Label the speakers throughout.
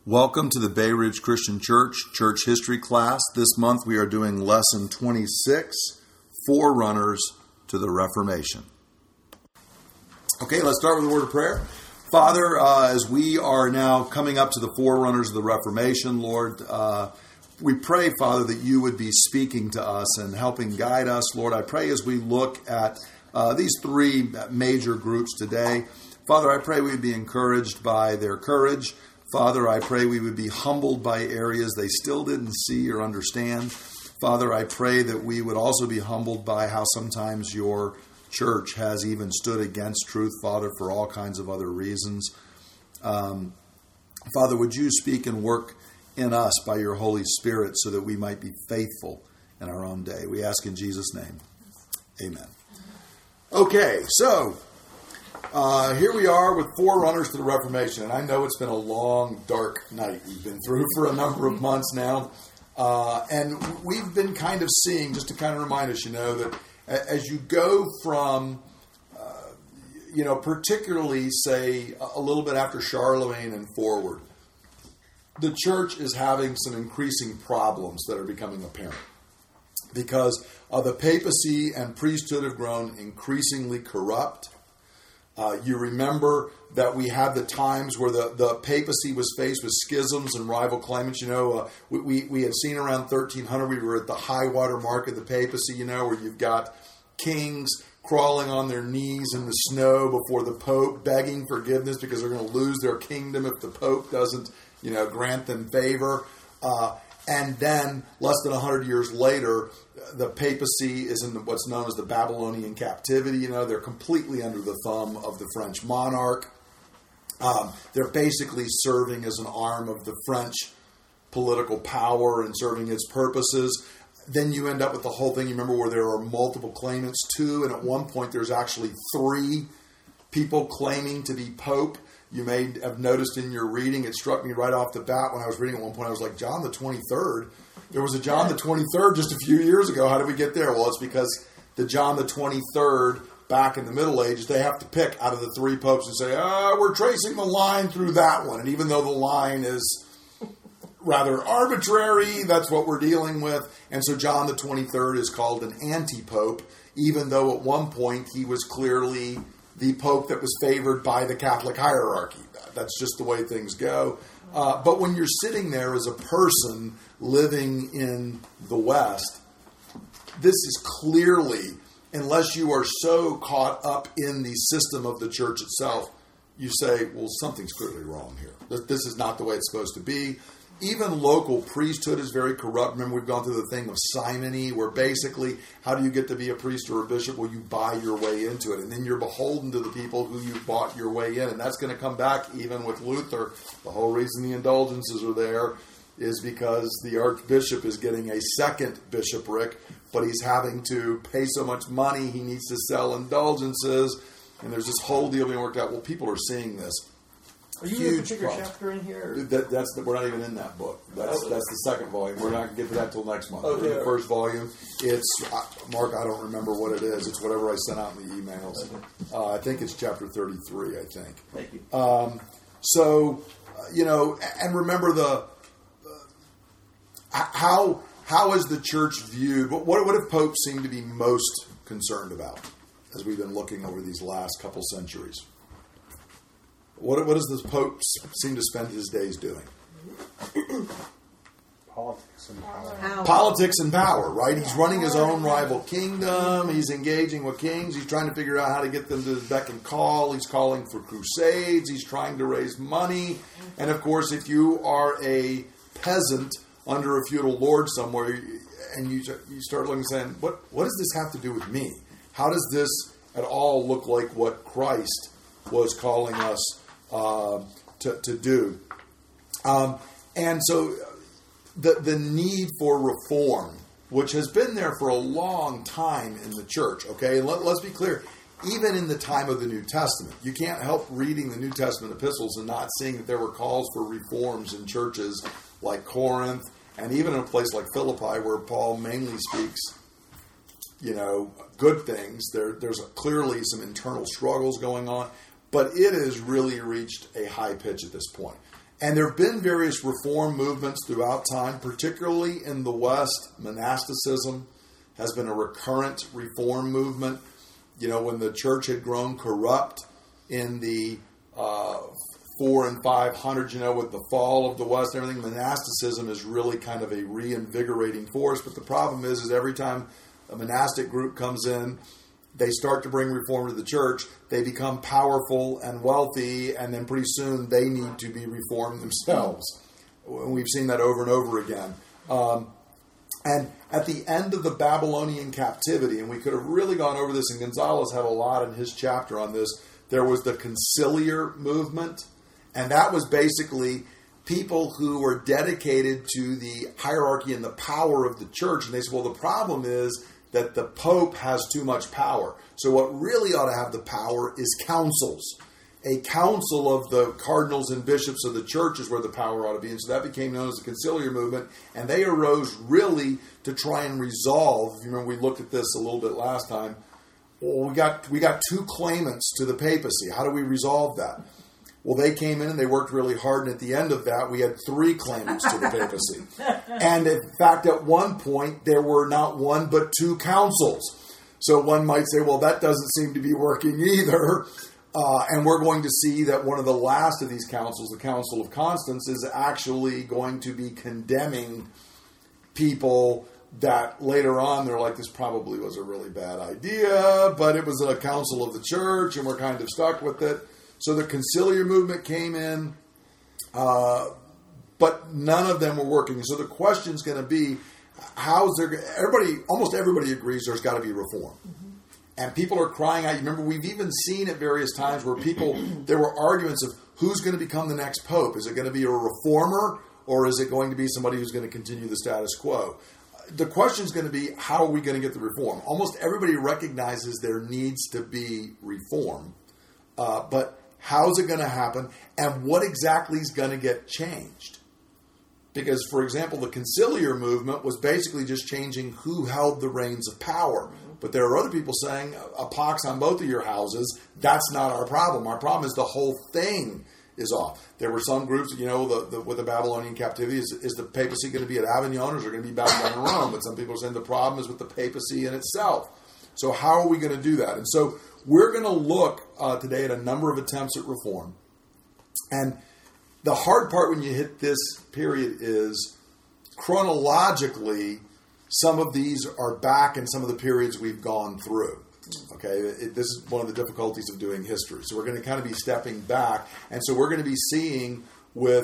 Speaker 1: Welcome to the Bay Ridge Christian Church Church History class. This month we are doing Lesson 26, Forerunners to the Reformation. Okay, let's start with a word of prayer. Father, as we are now coming up to the Forerunners of the Reformation, Lord, we pray, Father, that you would be speaking to us and helping guide us. Lord, I pray as we look at these three major groups today, Father, I pray we'd be encouraged by their courage. Father, I pray we would be humbled by areas they still didn't see or understand. Father, I pray that we would also be humbled by how sometimes your church has even stood against truth, Father, for all kinds of other reasons. Father, would you speak and work in us by your Holy Spirit so that we might be faithful in our own day? We ask in Jesus' name. Amen. Okay, so here we are with Forerunners to the Reformation, and I know it's been a long, dark night we've been through for a number of months now, and we've been kind of seeing, just to kind of remind us, that as you go from, particularly, say, a little bit after Charlemagne and forward, the church is having some increasing problems that are becoming apparent because the papacy and priesthood have grown increasingly corrupt. You remember that we had the times where the papacy was faced with schisms and rival claimants. We had seen around 1300, we were at the high water mark of the papacy, where you've got kings crawling on their knees in the snow before the Pope, begging forgiveness because they're going to lose their kingdom if the Pope doesn't, grant them favor. And then, less than 100 years later, the papacy is in what's known as the Babylonian captivity. They're completely under the thumb of the French monarch. They're basically serving as an arm of the French political power and serving its purposes. Then you end up with the whole thing, you remember, where there are multiple claimants too, and at one point there's actually 3 people claiming to be Pope. You may have noticed in your reading, it struck me right off the bat when I was reading at one point, I was like, John the 23rd? There was a John the 23rd just a few years ago. How did we get there? Well, it's because the John the 23rd, back in the Middle Ages, they have to pick out of the 3 popes and say, we're tracing the line through that one. And even though the line is rather arbitrary, that's what we're dealing with. And so John the 23rd is called an anti-pope, even though at one point he was clearly the pope that was favored by the Catholic hierarchy. That's just the way things go. But when you're sitting there as a person living in the West, this is clearly, unless you are so caught up in the system of the church itself, you say, well, something's clearly wrong here. This is not the way it's supposed to be. Even local priesthood is very corrupt. Remember, we've gone through the thing of simony, where basically, how do you get to be a priest or a bishop? Well, you buy your way into it, and then you're beholden to the people who you bought your way in. And that's going to come back even with Luther. The whole reason the indulgences are there is because the archbishop is getting a second bishopric, but he's having to pay so much money, he needs to sell indulgences, and there's this whole deal being worked out. Well, people are seeing this.
Speaker 2: Are you in a particular chapter in here?
Speaker 1: We're not even in that book. That's the second volume. We're not going to get to that till next month.
Speaker 2: Okay.
Speaker 1: The first volume, it's, Mark, I don't remember what it is. It's whatever I sent out in the emails. Okay. I think it's chapter 33, I think.
Speaker 2: Thank you.
Speaker 1: And remember how is the church viewed? What have popes seem to be most concerned about as we've been looking over these last couple centuries? What does the Pope seem to spend his days doing?
Speaker 3: Politics and power.
Speaker 1: Politics and power, right? He's running his own rival kingdom. He's engaging with kings. He's trying to figure out how to get them to beck and call. He's calling for crusades. He's trying to raise money. And, of course, if you are a peasant under a feudal lord somewhere and you start looking and saying, what does this have to do with me? How does this at all look like what Christ was calling us to do? And so the need for reform, which has been there for a long time in the church, okay? And let's be clear, even in the time of the New Testament, you can't help reading the New Testament epistles and not seeing that there were calls for reforms in churches like Corinth, and even in a place like Philippi, where Paul mainly speaks, good things. There's clearly some internal struggles going on. But it has really reached a high pitch at this point. And there have been various reform movements throughout time, particularly in the West. Monasticism has been a recurrent reform movement. You know, when the church had grown corrupt in the 400 and 500, you know, with the fall of the West and everything, monasticism is really kind of a reinvigorating force. But the problem is every time a monastic group comes in, they start to bring reform to the church, they become powerful and wealthy, and then pretty soon they need to be reformed themselves. We've seen that over and over again. And at the end of the Babylonian captivity, and we could have really gone over this, and Gonzalez had a lot in his chapter on this, there was the conciliar movement, and that was basically people who were dedicated to the hierarchy and the power of the church. And they said, well, the problem is that the Pope has too much power. So what really ought to have the power is councils. A council of the cardinals and bishops of the church is where the power ought to be. And so that became known as the conciliar movement. And they arose really to try and resolve. If you remember, we looked at this a little bit last time. Well, we got two claimants to the papacy. How do we resolve that? Well, they came in and they worked really hard, and at the end of that, we had 3 claimants to the papacy. And in fact, at one point, there were not 1 but 2 councils. So one might say, well, that doesn't seem to be working either. And we're going to see that one of the last of these councils, the Council of Constance, is actually going to be condemning people that later on they're like, this probably was a really bad idea, but it was a council of the church, and we're kind of stuck with it. So the conciliar movement came in, but none of them were working. So the question is going to be, almost everybody agrees there's got to be reform. Mm-hmm. And people are crying out. You remember, we've even seen at various times where there were arguments of who's going to become the next pope. Is it going to be a reformer, or is it going to be somebody who's going to continue the status quo? The question is going to be, how are we going to get the reform? Almost everybody recognizes there needs to be reform, but how's it going to happen, and what exactly is going to get changed? Because, for example, the conciliar movement was basically just changing who held the reins of power. But there are other people saying, a pox on both of your houses, that's not our problem. Our problem is the whole thing is off. There were some groups, you know, with the Babylonian captivity, is the papacy going to be at Avignon, or is it going to be back down in Rome? But some people are saying the problem is with the papacy in itself. So how are we going to do that? And so we're going to look today at a number of attempts at reform. And the hard part when you hit this period is chronologically, some of these are back in some of the periods we've gone through. Okay, this is one of the difficulties of doing history. So we're going to kind of be stepping back. And so we're going to be seeing with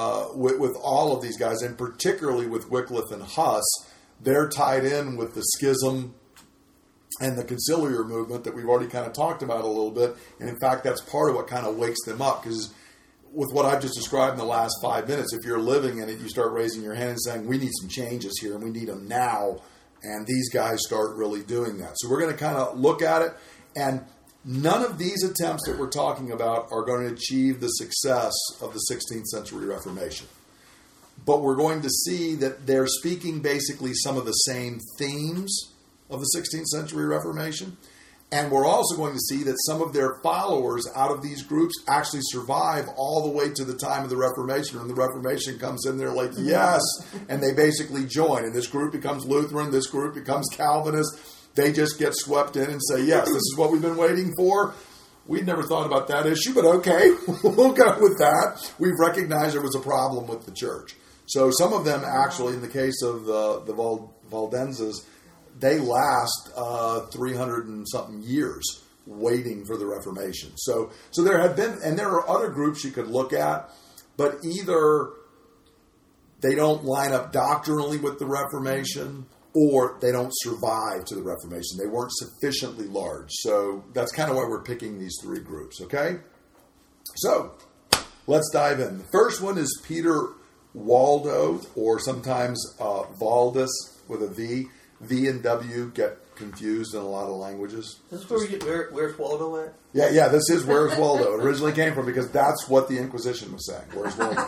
Speaker 1: all of these guys, and particularly with Wycliffe and Huss, they're tied in with the schism and the conciliar movement that we've already kind of talked about a little bit. And in fact, that's part of what kind of wakes them up, because with what I've just described in the last 5 minutes, if you're living in it, you start raising your hand and saying, we need some changes here, and we need them now. And these guys start really doing that. So we're going to kind of look at it. And none of these attempts that we're talking about are going to achieve the success of the 16th century Reformation. But we're going to see that they're speaking basically some of the same themes of the 16th century Reformation. And we're also going to see that some of their followers out of these groups actually survive all the way to the time of the Reformation. And the Reformation comes in, they're like, yes, and they basically join. And this group becomes Lutheran, this group becomes Calvinist. They just get swept in and say, yes, this is what we've been waiting for. We'd never thought about that issue, but okay, we'll go with that. We've recognized there was a problem with the church. So some of them actually, in the case of the Valdenses, they last 300 and something years waiting for the Reformation. So there have been, and there are other groups you could look at, but either they don't line up doctrinally with the Reformation, or they don't survive to the Reformation. They weren't sufficiently large. So that's kind of why we're picking these 3 groups, okay? So let's dive in. The first one is Peter Waldo, or sometimes Valdus with a V. V and W get confused in a lot of languages.
Speaker 2: This is where we get where's Waldo at?
Speaker 1: Yeah, this is Where's Waldo. It originally came from, because that's what the Inquisition was saying. Where's Waldo?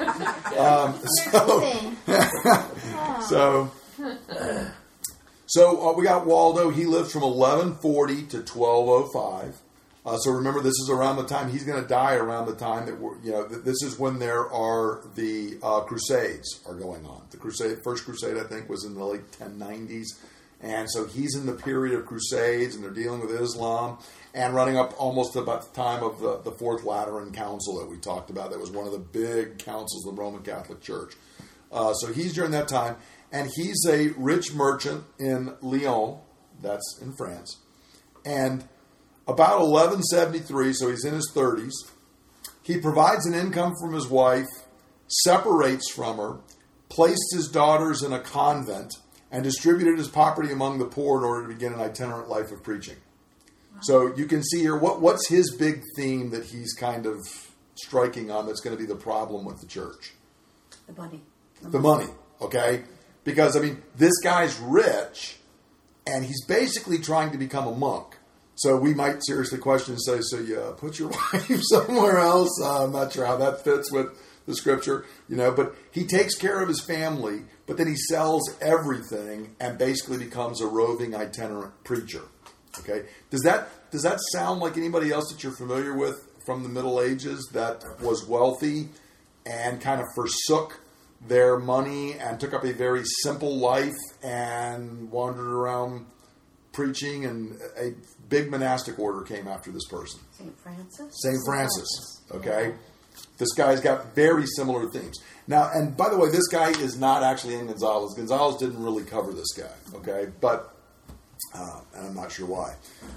Speaker 1: So we got Waldo. He lived from 1140 to 1205. So remember, this is around the time he's going to die. Around the time this is when there are the Crusades are going on. The first Crusade, I think, was in the late 1090s, and so he's in the period of Crusades, and they're dealing with Islam, and running up almost about the time of the Fourth Lateran Council that we talked about. That was one of the big councils of the Roman Catholic Church. So he's during that time, and he's a rich merchant in Lyon, that's in France, and about 1173, so he's in his 30s, he provides an income from his wife, separates from her, placed his daughters in a convent, and distributed his property among the poor in order to begin an itinerant life of preaching. Wow. So you can see here, what's his big theme that he's kind of striking on that's going to be the problem with the church?
Speaker 4: The money.
Speaker 1: The money, okay? Because, this guy's rich, and he's basically trying to become a monk. So we might seriously question and say, so you put your wife somewhere else? I'm not sure how that fits with the scripture, but he takes care of his family, but then he sells everything and basically becomes a roving itinerant preacher. Okay? Does that sound like anybody else that you're familiar with from the Middle Ages that was wealthy and kind of forsook their money and took up a very simple life and wandered around preaching, and a big monastic order came after this person?
Speaker 4: St. Francis?
Speaker 1: St. Francis, okay? Yeah. This guy's got very similar themes. Now, and by the way, this guy is not actually in Gonzalez. Gonzalez didn't really cover this guy, okay? But, and I'm not sure why.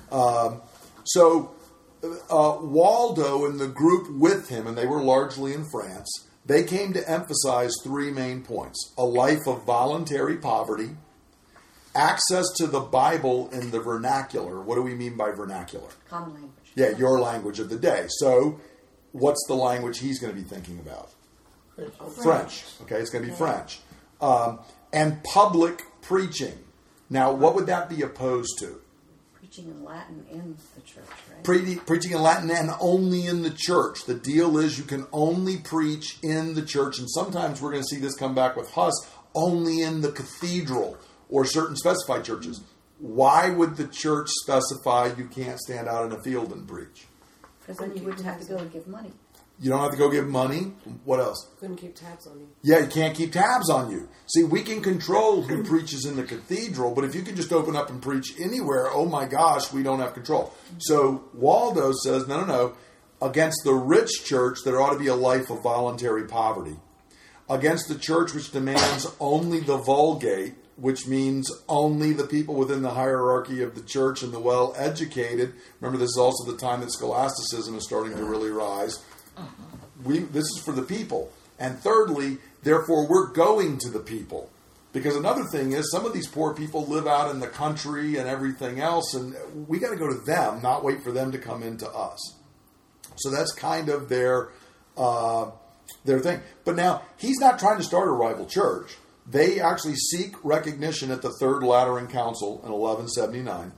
Speaker 1: Waldo and the group with him, and they were largely in France, they came to emphasize three main points: a life of voluntary poverty, access to the Bible in the vernacular. What do we mean by vernacular?
Speaker 4: Common language.
Speaker 1: Yeah, your language of the day. So, what's the language he's going to be thinking about? French. Okay, it's going to be French. And public preaching. Now, what would that be opposed to?
Speaker 4: Preaching in Latin in the church, right?
Speaker 1: Preaching in Latin and only in the church. The deal is you can only preach in the church, and sometimes we're going to see this come back with Huss, only in the cathedral or certain specified churches. Why would the church specify you can't stand out in a field and preach?
Speaker 4: Because then you wouldn't have to go and give money.
Speaker 1: You don't have to go give money. What else?
Speaker 5: Couldn't keep tabs on you.
Speaker 1: Yeah, you can't keep tabs on you. See, we can control who preaches in the cathedral, but if you can just open up and preach anywhere, oh my gosh, we don't have control. So Waldo says, no. Against the rich church, there ought to be a life of voluntary poverty. Against the church which demands only the Vulgate, which means only the people within the hierarchy of the church and the well-educated. Remember, this is also the time that scholasticism is starting to really rise. This is for the people. And thirdly, therefore, we're going to the people. Because another thing is, some of these poor people live out in the country and everything else, and we got to go to them, not wait for them to come into us. So that's kind of their thing. But now, he's not trying to start a rival church. They actually seek recognition at the Third Lateran Council in 1179.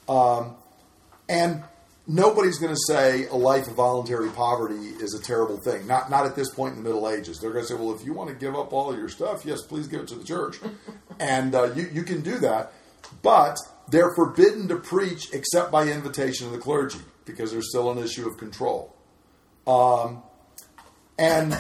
Speaker 1: And nobody's going to say a life of voluntary poverty is a terrible thing. Not at this point in the Middle Ages. They're going to say, well, if you want to give up all of your stuff, yes, please give it to the church. And you can do that. But they're forbidden to preach except by invitation of the clergy, because there's still an issue of control. And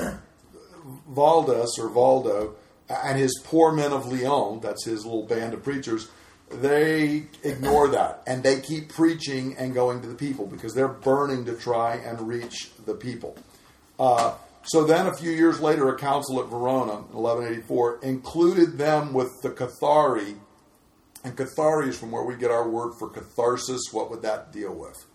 Speaker 1: Valdo, and his poor men of Lyon, that's his little band of preachers, they ignore that, and they keep preaching and going to the people because they're burning to try and reach the people. So then a few years later, a council at Verona in 1184 included them with the Cathari, and Cathari is from where we get our word for catharsis. What would that deal with?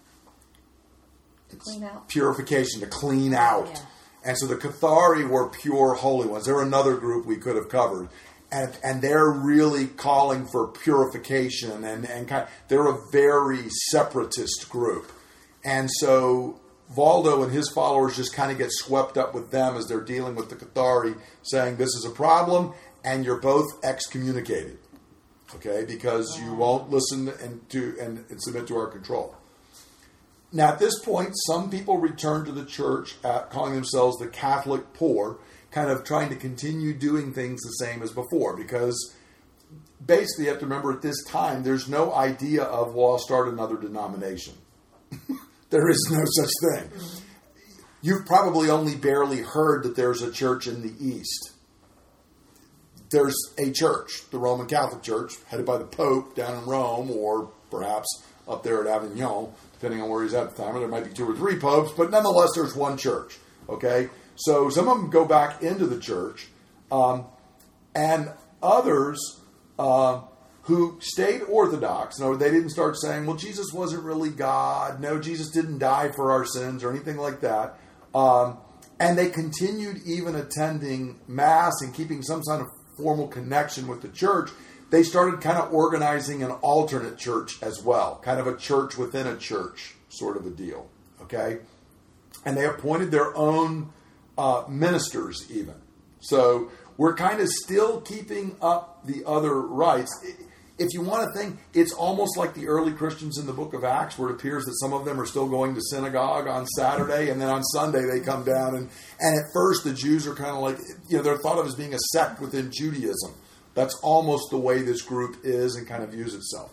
Speaker 4: To clean out.
Speaker 1: Purification, to clean out. Yeah. And so the Cathari were pure holy ones. They're another group we could have covered. And they're really calling for purification, and they're a very separatist group. And so Valdo and his followers just kind of get swept up with them as they're dealing with the Cathari, saying this is a problem, and you're both excommunicated, okay, because you won't listen and submit to our control. Now, at this point, some people return to the church, calling themselves the Catholic poor, kind of trying to continue doing things the same as before, because basically you have to remember at this time, there's no idea of, well, I'll start another denomination. There is no such thing. You've probably only barely heard that there's a church in the East. There's a church, the Roman Catholic Church, headed by the Pope down in Rome, or perhaps up there at Avignon, depending on where he's at the time. Or there might be 2 or 3 popes, but nonetheless, there's one church. Okay? So some of them go back into the church, and others who stayed Orthodox. No, they didn't start saying, well, Jesus wasn't really God. No, Jesus didn't die for our sins or anything like that. And they continued even attending Mass and keeping some kind of formal connection with the church. They started kind of organizing an alternate church as well, kind of a church within a church sort of a deal. Okay? And they appointed their own ministers even. So we're kind of still keeping up the other rites. If you want to think, it's almost like the early Christians in the book of Acts, where it appears that some of them are still going to synagogue on Saturday, and then on Sunday they come down. And at first the Jews are kind of like, they're thought of as being a sect within Judaism. That's almost the way this group is and kind of views itself.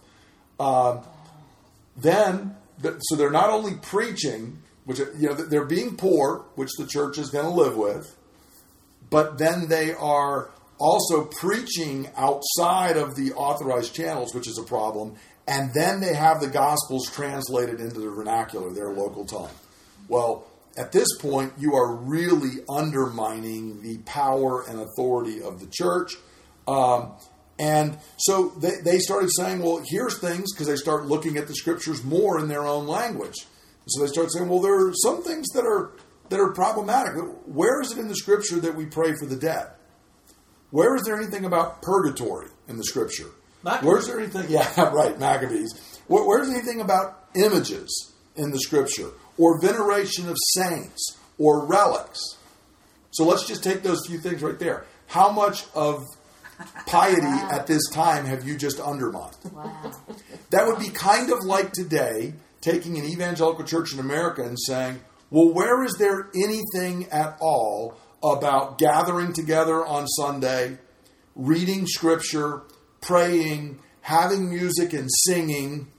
Speaker 1: So they're not only preaching, which they're being poor, which the church is going to live with, but then they are also preaching outside of the authorized channels, which is a problem, and then they have the Gospels translated into the vernacular, their local tongue. Well, at this point, you are really undermining the power and authority of the church. And so they started saying, well, here's things, because they start looking at the Scriptures more in their own language. So they start saying, well, there are some things that are problematic. Where is it in the Scripture that we pray for the dead? Where is there anything about purgatory in the Scripture?
Speaker 2: Maccabees.
Speaker 1: Where's there anything? Yeah, right, Maccabees. Where's anything about images in the Scripture, or veneration of saints, or relics? So let's just take those few things right there. How much of piety at this time have you just undermined?
Speaker 4: Wow.
Speaker 1: That would be kind of like today taking an evangelical church in America and saying, well, where is there anything at all about gathering together on Sunday, reading Scripture, praying, having music and singing,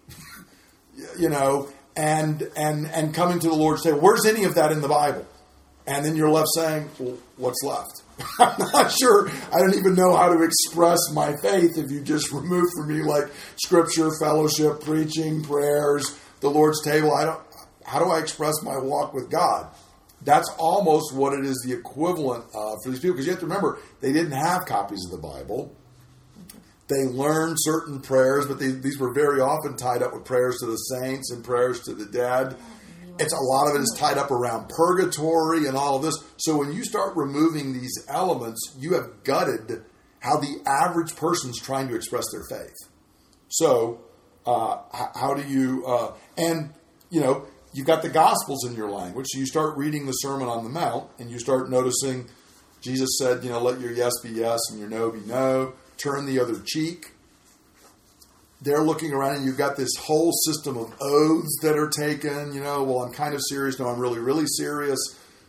Speaker 1: and coming to the Lord and say, where's any of that in the Bible? And then you're left saying, well, what's left? I'm not sure. I don't even know how to express my faith if you just remove from me like Scripture, fellowship, preaching, prayers, the Lord's table. How do I express my walk with God? That's almost what it is the equivalent of for these people. Because you have to remember, they didn't have copies of the Bible. They learned certain prayers, but these were very often tied up with prayers to the saints and prayers to the dead. It's a lot of it is tied up around purgatory and all of this. So when you start removing these elements, you have gutted how the average person's trying to express their faith. So how do you... you've got the Gospels in your language, so you start reading the Sermon on the Mount, and you start noticing Jesus said, let your yes be yes and your no be no. Turn the other cheek. They're looking around, and you've got this whole system of oaths that are taken. Well, I'm kind of serious. No, I'm really, really serious.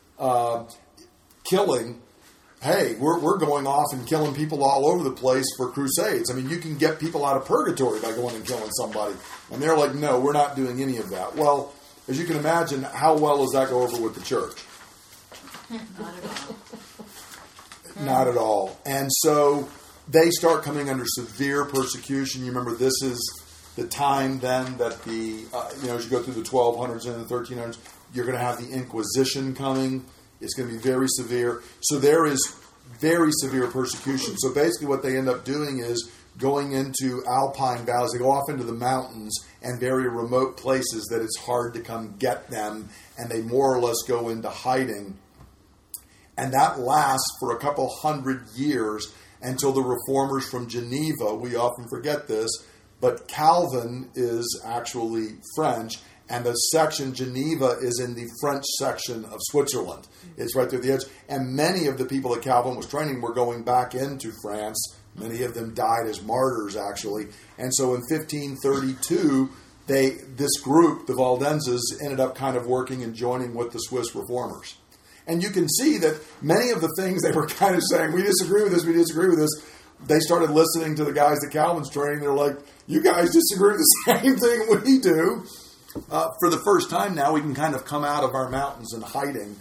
Speaker 1: Killing. Hey, we're going off and killing people all over the place for crusades. I mean, you can get people out of purgatory by going and killing somebody. And they're like, no, we're not doing any of that. Well, as you can imagine, how well does that go over with the church?
Speaker 4: Not at all.
Speaker 1: Not at all. And so they start coming under severe persecution. You remember, this is the time then that as you go through the 1200s and the 1300s, you're going to have the Inquisition coming. It's going to be very severe. So there is very severe persecution. So basically what they end up doing is going into alpine valleys. They go off into the mountains and very remote places that it's hard to come get them, and they more or less go into hiding. And that lasts for a couple hundred years until the reformers from Geneva, we often forget this, but Calvin is actually French, and the section, Geneva, is in the French section of Switzerland. It's right there at the edge. And many of the people that Calvin was training were going back into France. Many of them died as martyrs, actually. And so in 1532, this group, the Valdenses, ended up kind of working and joining with the Swiss reformers. And you can see that many of the things they were kind of saying, we disagree with this, they started listening to the guys that Calvin's training. They're like, you guys disagree with the same thing we do. for the first time now, we can kind of come out of our mountains and hiding.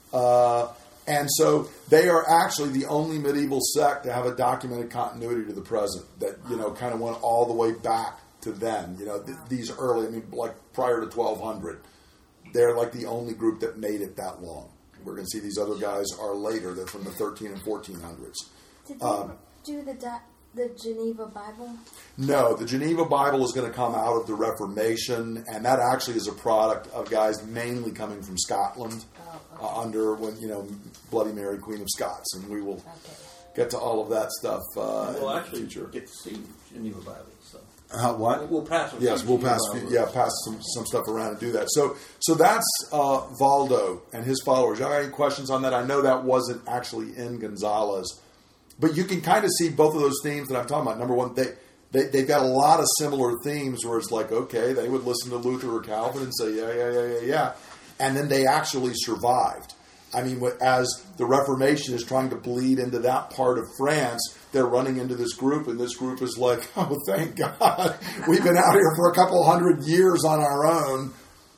Speaker 1: And so they are actually the only medieval sect to have a documented continuity to the present that, kind of went all the way back to then. These early, like prior to 1200. They're like the only group that made it that long. We're going to see these other guys are later. They're from the 13 and 1400s.
Speaker 5: Did they do the Geneva Bible?
Speaker 1: No, the Geneva Bible is going to come out of the Reformation, and that actually is a product of guys mainly coming from Scotland under Bloody Mary, Queen of Scots, and we will get to all of that stuff
Speaker 2: we'll
Speaker 1: in the future.
Speaker 2: Get to see Geneva Bible. So.
Speaker 1: What?
Speaker 2: We'll pass.
Speaker 1: Yes, we'll pass. Pass some stuff around and do that. So that's Valdo and his followers. Y'all got any questions on that? I know that wasn't actually in Gonzalez, but you can kind of see both of those themes that I'm talking about. Number one, they've got a lot of similar themes where it's like, okay, they would listen to Luther or Calvin and say, yeah, and then they actually survived. As the Reformation is trying to bleed into that part of France, they're running into this group, and this group is like, oh, thank God. We've been out here for a couple hundred years on our own,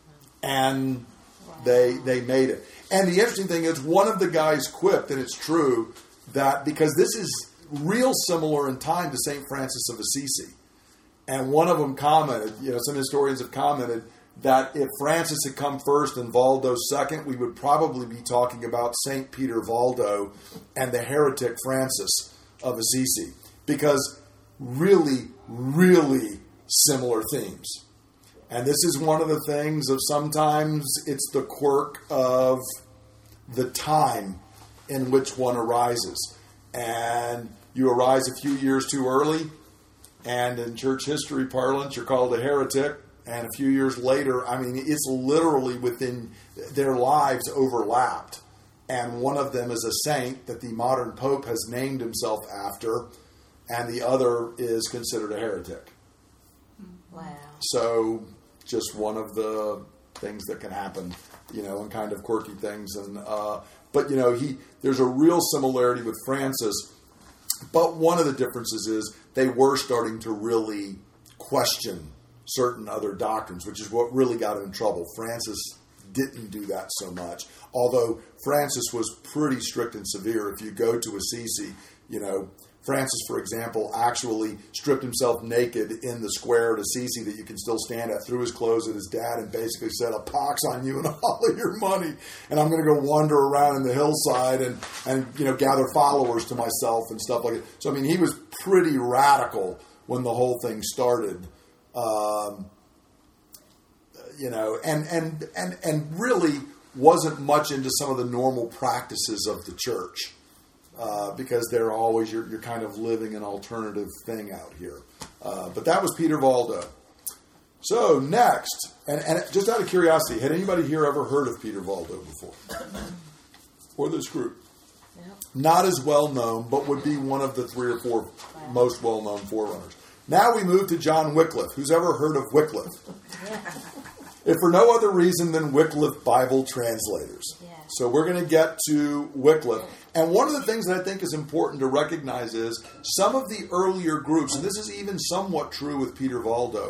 Speaker 1: and they made it. And the interesting thing is, one of the guys quipped, and it's true, that because this is real similar in time to St. Francis of Assisi, and one of them commented, some historians have commented, that if Francis had come first and Valdo second, we would probably be talking about St. Peter Valdo and the heretic Francis of Assisi, because really, really similar themes. And this is one of the things of sometimes it's the quirk of the time in which one arises. And you arise a few years too early, and in church history parlance, you're called a heretic. And a few years later, it's literally within their lives overlapped. And one of them is a saint that the modern pope has named himself after, and the other is considered a heretic.
Speaker 5: Wow.
Speaker 1: So just one of the things that can happen, and kind of quirky things. And but there's a real similarity with Francis. But one of the differences is they were starting to really question certain other doctrines, which is what really got him in trouble. Francis didn't do that so much, although Francis was pretty strict and severe. If you go to Assisi, Francis, for example, actually stripped himself naked in the square at Assisi that you can still stand at, threw his clothes at his dad, and basically said, "A pox on you and all of your money, and I'm going to go wander around in the hillside and gather followers to myself," and stuff like that. So he was pretty radical when the whole thing started. And really wasn't much into some of the normal practices of the church, because they're always, you're kind of living an alternative thing out here. But that was Peter Valdo. So next, and just out of curiosity, had anybody here ever heard of Peter Valdo before? Or this group?
Speaker 5: Yep.
Speaker 1: Not as well known, but would be one of the 3 or 4 most well known forerunners. Now we move to John Wycliffe. Who's ever heard of Wycliffe? If for no other reason than Wycliffe Bible translators.
Speaker 5: Yeah.
Speaker 1: So we're going to get to Wycliffe. And one of the things that I think is important to recognize is some of the earlier groups, and this is even somewhat true with Peter Valdo,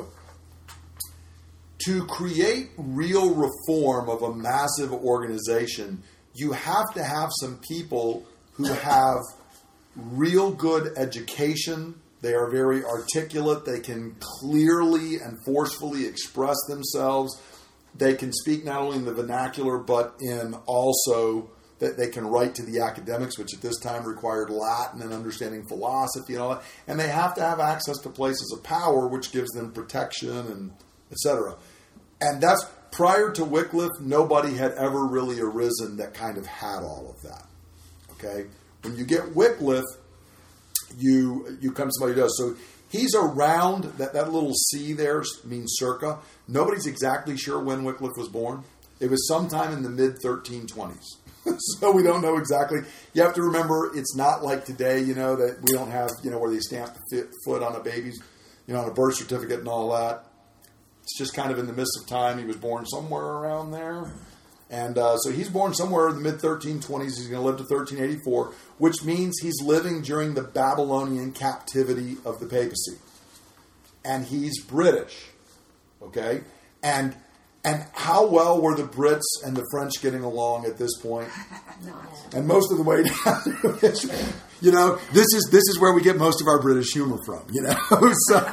Speaker 1: to create real reform of a massive organization, you have to have some people who have real good education. They are very articulate. They can clearly and forcefully express themselves. They can speak not only in the vernacular, but in also that they can write to the academics, which at this time required Latin and understanding philosophy and all that. And they have to have access to places of power, which gives them protection and etc. And that's prior to Wycliffe, nobody had ever really arisen that kind of had all of that. Okay? When you get Wycliffe, you come to somebody who does. So he's around, that little C there means circa. Nobody's exactly sure when Wycliffe was born. It was sometime in the mid-1320s. So we don't know exactly. You have to remember, it's not like today, that we don't have, where they stamp the foot on a baby's, on a birth certificate and all that. It's just kind of in the midst of time. He was born somewhere around there. And so he's born somewhere in the mid-1320s. He's going to live to 1384, which means he's living during the Babylonian captivity of the papacy. And he's British. Okay? And And how well were the Brits and the French getting along at this point? And most of the way down through history, you know, this is where we get most of our British humor from, you know.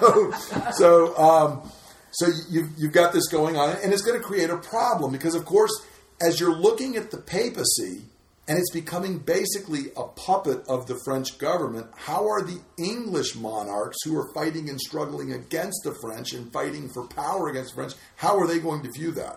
Speaker 1: So you've got this going on, and it's going to create a problem because, of course, as you're looking at the papacy, and it's becoming basically a puppet of the French government, how are the English monarchs who are fighting and struggling against the French and fighting for power against the French, how are they going to view that?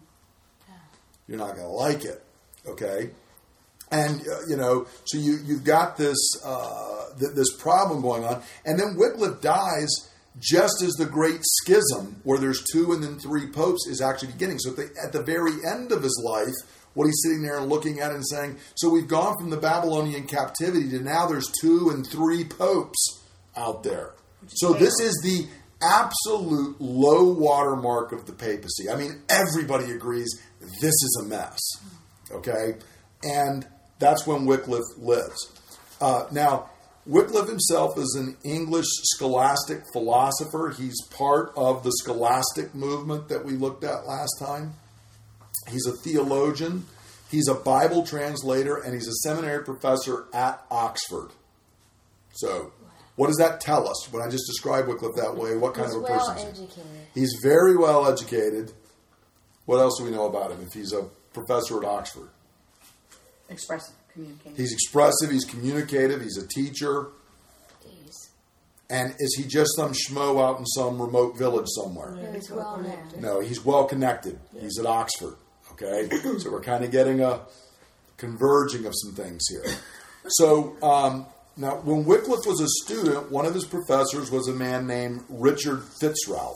Speaker 1: You're not going to like it, okay? And, you know, so you've got this this problem going on. And then Wycliffe dies just as the Great Schism, where there's 2 and then 3 popes, is actually beginning. So at the very end of his life, what he's sitting there and looking at and saying, so we've gone from the Babylonian captivity to now there's 2 and 3 popes out there. So this is the absolute low water mark of the papacy. I mean, everybody agrees this is a mess. Okay? And that's when Wycliffe lives. Now, Wycliffe himself is an English scholastic philosopher. He's part of the scholastic movement that we looked at last time. He's a theologian, he's a Bible translator, and he's a seminary professor at Oxford. So, what does that tell us? When I just described Wycliffe that way, what kind of a person is he?
Speaker 5: He's well educated.
Speaker 1: He's very well educated. What else do we know about him if he's a professor at Oxford?
Speaker 4: Expressive, communicative.
Speaker 1: He's expressive, he's communicative, he's a teacher.
Speaker 5: Jeez.
Speaker 1: And is he just some schmo out in some remote village somewhere?
Speaker 5: Yeah, he's well known.
Speaker 1: No, he's well connected. He's at Oxford. Okay, so we're kind of getting a converging of some things here. So now, when Wycliffe was a student, one of his professors was a man named Richard Fitzralph.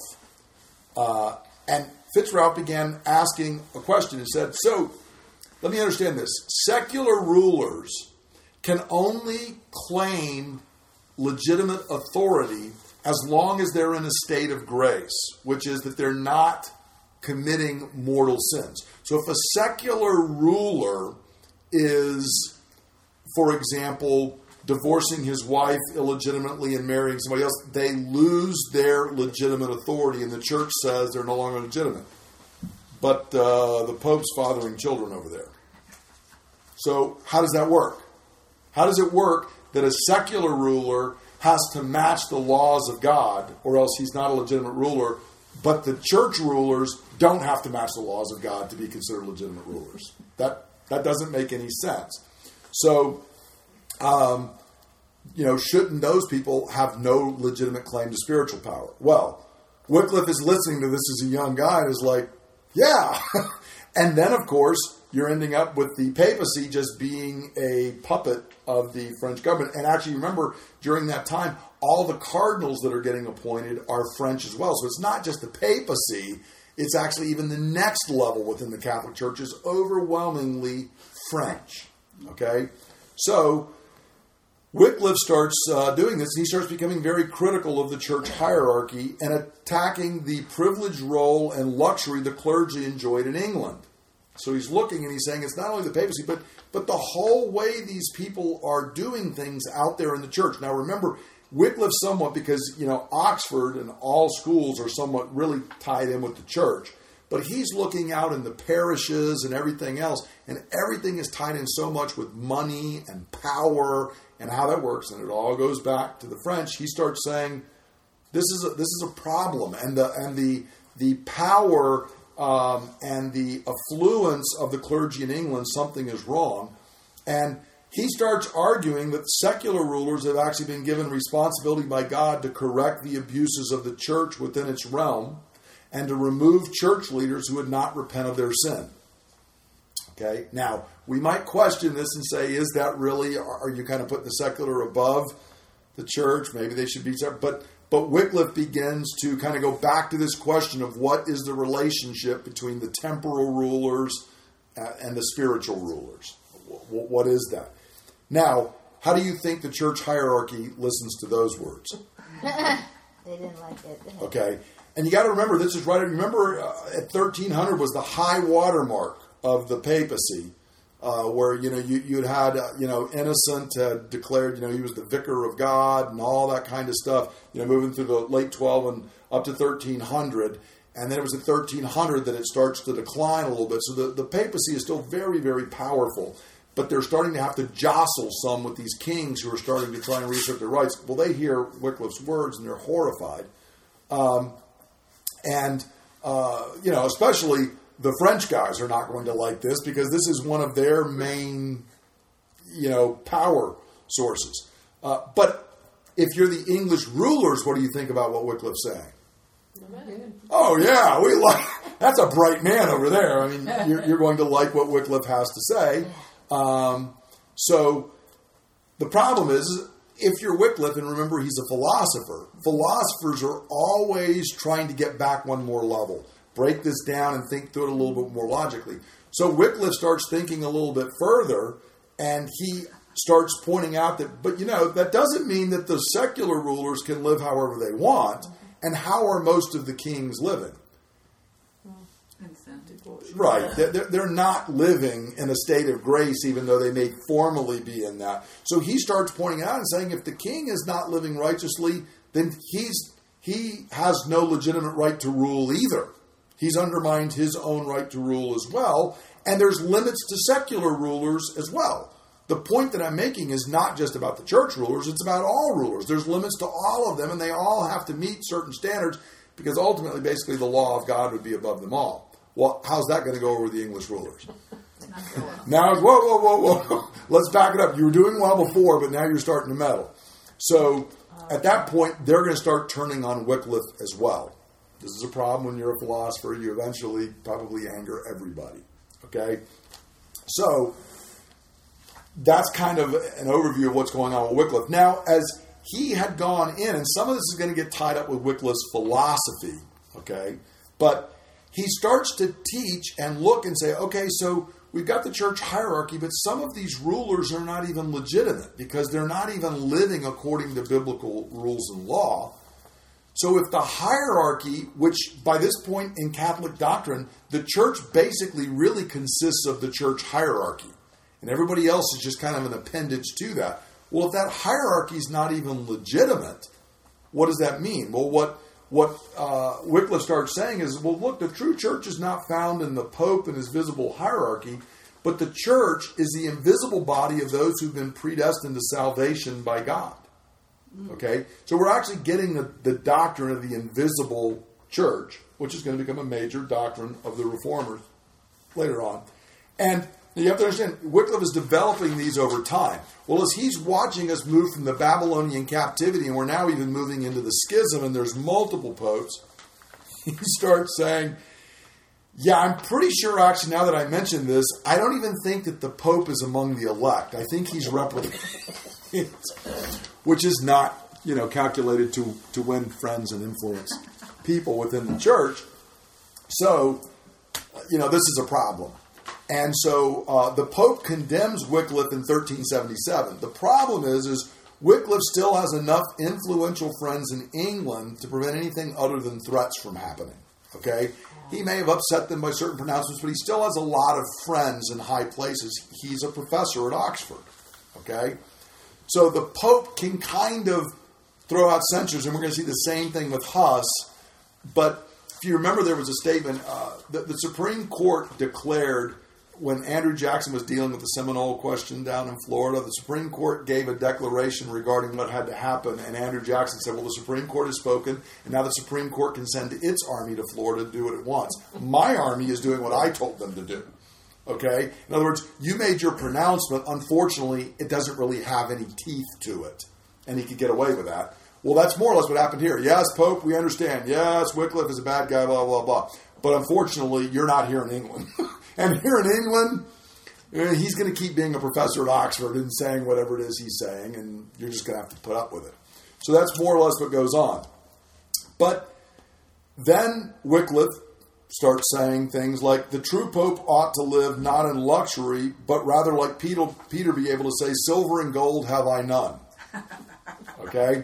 Speaker 1: And Fitzralph began asking a question. He said, so, let me understand this. Secular rulers can only claim legitimate authority as long as they're in a state of grace, which is that they're not committing mortal sins. So if a secular ruler is, for example, divorcing his wife illegitimately and marrying somebody else, they lose their legitimate authority, and the church says they're no longer legitimate. But the Pope's fathering children over there. So how does that work? How does it work that a secular ruler has to match the laws of God, or else he's not a legitimate ruler, but the church rulers don't have to match the laws of God to be considered legitimate rulers? That doesn't make any sense. So, shouldn't those people have no legitimate claim to spiritual power? Well, Wycliffe is listening to this as a young guy and is like, yeah. And then, of course, you're ending up with the papacy just being a puppet of the French government. And actually, remember, during that time, all the cardinals that are getting appointed are French as well. So it's not just the papacy, it's actually even the next level within the Catholic Church is overwhelmingly French. Okay? So Wycliffe starts doing this, and he starts becoming very critical of the church hierarchy and attacking the privileged role and luxury the clergy enjoyed in England. So he's looking and he's saying it's not only the papacy, but the whole way these people are doing things out there in the church. Now remember, Wycliffe somewhat, because, Oxford and all schools are somewhat really tied in with the church, but he's looking out in the parishes and everything else, and everything is tied in so much with money and power and how that works, and it all goes back to the French. He starts saying this is a problem, and the power and the affluence of the clergy in England, something is wrong. And he starts arguing that secular rulers have actually been given responsibility by God to correct the abuses of the church within its realm and to remove church leaders who would not repent of their sin. Okay, now, we might question this and say, is that really, are you kind of putting the secular above the church? Maybe they should be separate. But Wycliffe begins to kind of go back to this question of what is the relationship between the temporal rulers and the spiritual rulers. What is that? Now, how do you think the church hierarchy listens to those words?
Speaker 5: They didn't like it.
Speaker 1: Okay. And you got to remember, this is right. Remember, at 1300 was the high water mark of the papacy, where you'd had Innocent had declared he was the vicar of God and all that kind of stuff. Moving through the late 12 and up to 1300, And then it was at 1300 that it starts to decline a little bit. So the papacy is still very, very powerful. But they're starting to have to jostle some with these kings who are starting to try and reassert their rights. Well, they hear Wycliffe's words and they're horrified. Especially the French guys are not going to like this because this is one of their main, power sources. But if you're the English rulers, what do you think about what Wycliffe's saying? Oh, yeah, that's a bright man over there. I mean, you're going to like what Wycliffe has to say. So the problem is, if you're Wycliffe, and remember he's a philosopher, philosophers are always trying to get back one more level, break this down and think through it a little bit more logically. So Wycliffe starts thinking a little bit further, and he starts pointing out that, that doesn't mean that the secular rulers can live however they want. And how are most of the kings living? Right. They're not living in a state of grace, even though they may formally be in that. So he starts pointing out and saying, if the king is not living righteously, then he has no legitimate right to rule either. He's undermined his own right to rule as well. And there's limits to secular rulers as well. The point that I'm making is not just about the church rulers, it's about all rulers. There's limits to all of them, and they all have to meet certain standards, because ultimately, basically, the law of God would be above them all. Well, how's that going to go over with the English rulers? Now, whoa. Let's back it up. You were doing well before, but now you're starting to meddle. So, at that point, they're going to start turning on Wycliffe as well. This is a problem when you're a philosopher. You eventually probably anger everybody. Okay? So, that's kind of an overview of what's going on with Wycliffe. Now, as he had gone in, and some of this is going to get tied up with Wycliffe's philosophy, okay? But he starts to teach and look and say, okay, so we've got the church hierarchy, but some of these rulers are not even legitimate because they're not even living according to biblical rules and law. So if the hierarchy, which by this point in Catholic doctrine, the church basically really consists of the church hierarchy, and everybody else is just kind of an appendage to that. Well, if that hierarchy is not even legitimate, what does that mean? Well, what Wycliffe starts saying is, well, look, the true church is not found in the Pope and his visible hierarchy, but the church is the invisible body of those who've been predestined to salvation by God. Okay? So we're actually getting the doctrine of the invisible church, which is going to become a major doctrine of the Reformers later on. And you have to understand, Wycliffe is developing these over time. Well, as he's watching us move from the Babylonian captivity, and we're now even moving into the schism, and there's multiple popes, he starts saying, yeah, I'm pretty sure, actually, now that I mentioned this, I don't even think that the Pope is among the elect. I think he's replicated, which is not, calculated to win friends and influence people within the church. So, this is a problem. And so the Pope condemns Wycliffe in 1377. The problem is Wycliffe still has enough influential friends in England to prevent anything other than threats from happening. Okay? He may have upset them by certain pronouncements, but he still has a lot of friends in high places. He's a professor at Oxford. Okay? So the Pope can kind of throw out censures, and we're going to see the same thing with Huss. But if you remember, there was a statement, the Supreme Court declared, when Andrew Jackson was dealing with the Seminole question down in Florida, the Supreme Court gave a declaration regarding what had to happen, and Andrew Jackson said, well, the Supreme Court has spoken, and now the Supreme Court can send its army to Florida to do what it wants. My army is doing what I told them to do. Okay? In other words, you made your pronouncement. Unfortunately, it doesn't really have any teeth to it, and he could get away with that. Well, that's more or less what happened here. Yes, Pope, we understand. Yes, Wycliffe is a bad guy, blah, blah, blah. But unfortunately, you're not here in England. And here in England, he's going to keep being a professor at Oxford and saying whatever it is he's saying, and you're just going to have to put up with it. So that's more or less what goes on. But then Wycliffe starts saying things like, the true Pope ought to live not in luxury, but rather like Peter be able to say, silver and gold have I none. Okay?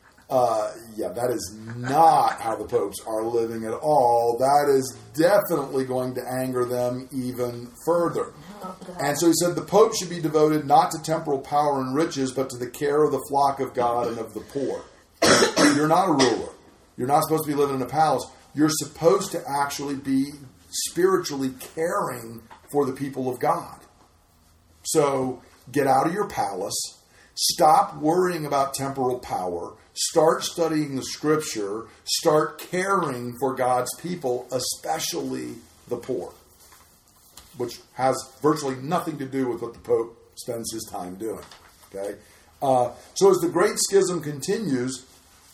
Speaker 1: That is not how the popes are living at all. That is definitely going to anger them even further. And so he said the pope should be devoted not to temporal power and riches, but to the care of the flock of God and of the poor. You're not a ruler. You're not supposed to be living in a palace. You're supposed to actually be spiritually caring for the people of God. So get out of your palace. Stop worrying about temporal power. Start studying the Scripture. Start caring for God's people, especially the poor, which has virtually nothing to do with what the Pope spends his time doing. Okay, so as the Great Schism continues,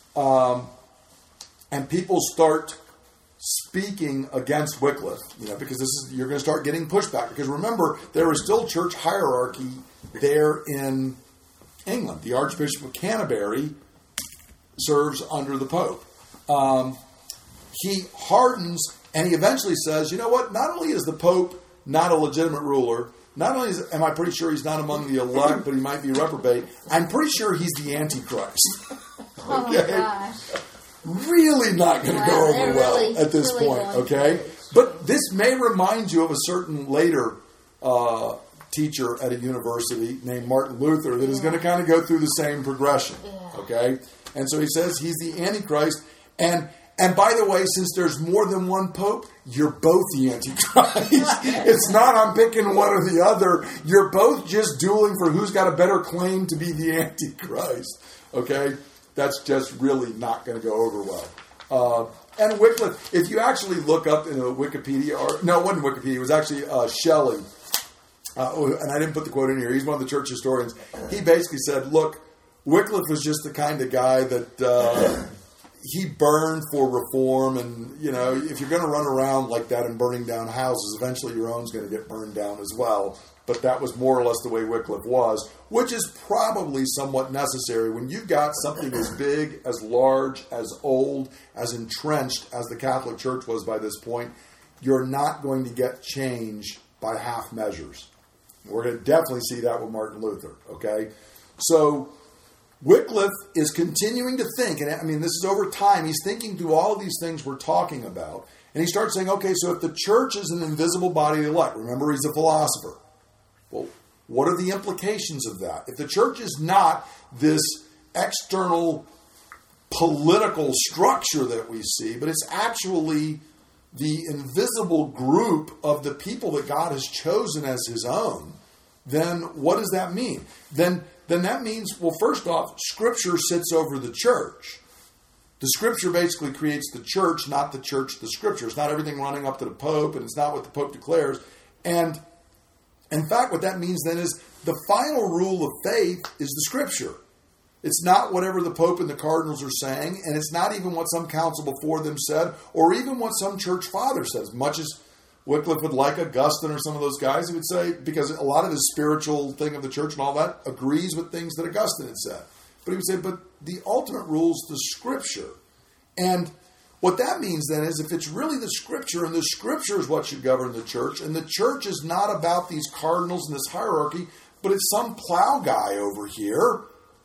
Speaker 1: and people start speaking against Wycliffe, because you're going to start getting pushback. Because remember, there is still church hierarchy there in England. The Archbishop of Canterbury serves under the Pope. He hardens, and he eventually says, you know what? Not only is the Pope not a legitimate ruler, not only am I pretty sure he's not among the elect, but he might be reprobate, I'm pretty sure he's the Antichrist.
Speaker 5: Oh my gosh.
Speaker 1: Really not going to go over well at this point, okay? But this may remind you of a certain later teacher at a university named Martin Luther that is going to kind of go through the same progression, okay? And so he says he's the Antichrist, and by the way, since there's more than one pope, you're both the Antichrist. It's not I'm picking one or the other. You're both just dueling for who's got a better claim to be the Antichrist, okay? That's just really not going to go over well. And Wycliffe, if you actually look up in a Wikipedia, it wasn't Wikipedia, it was actually Shelley, and I didn't put the quote in here, he's one of the church historians. He basically said, look, Wycliffe was just the kind of guy that he burned for reform, and, if you're going to run around like that and burning down houses, eventually your own's going to get burned down as well. But that was more or less the way Wycliffe was, which is probably somewhat necessary. When you've got something as big, as large, as old, as entrenched as the Catholic Church was by this point, you're not going to get change by half measures. We're going to definitely see that with Martin Luther, okay? So Wycliffe is continuing to think, and this is over time, he's thinking through all of these things we're talking about, and he starts saying, okay, so if the church is an invisible body of the elect, remember he's a philosopher, well, what are the implications of that? If the church is not this external political structure that we see, but it's actually the invisible group of the people that God has chosen as his own, then what does that mean? Then that means, well, first off, Scripture sits over the church. The Scripture basically creates the church, not the church the Scripture. It's not everything running up to the Pope, and it's not what the Pope declares. And in fact, what that means then is the final rule of faith is the Scripture. It's not whatever the Pope and the cardinals are saying, and it's not even what some council before them said, or even what some church father says. Much as Wycliffe would like Augustine or some of those guys, he would say, because a lot of his spiritual thing of the church and all that agrees with things that Augustine had said. But he would say, but the ultimate rule is the Scripture. And what that means then is if it's really the Scripture, and the Scripture is what should govern the church, and the church is not about these cardinals and this hierarchy, but it's some plow guy over here,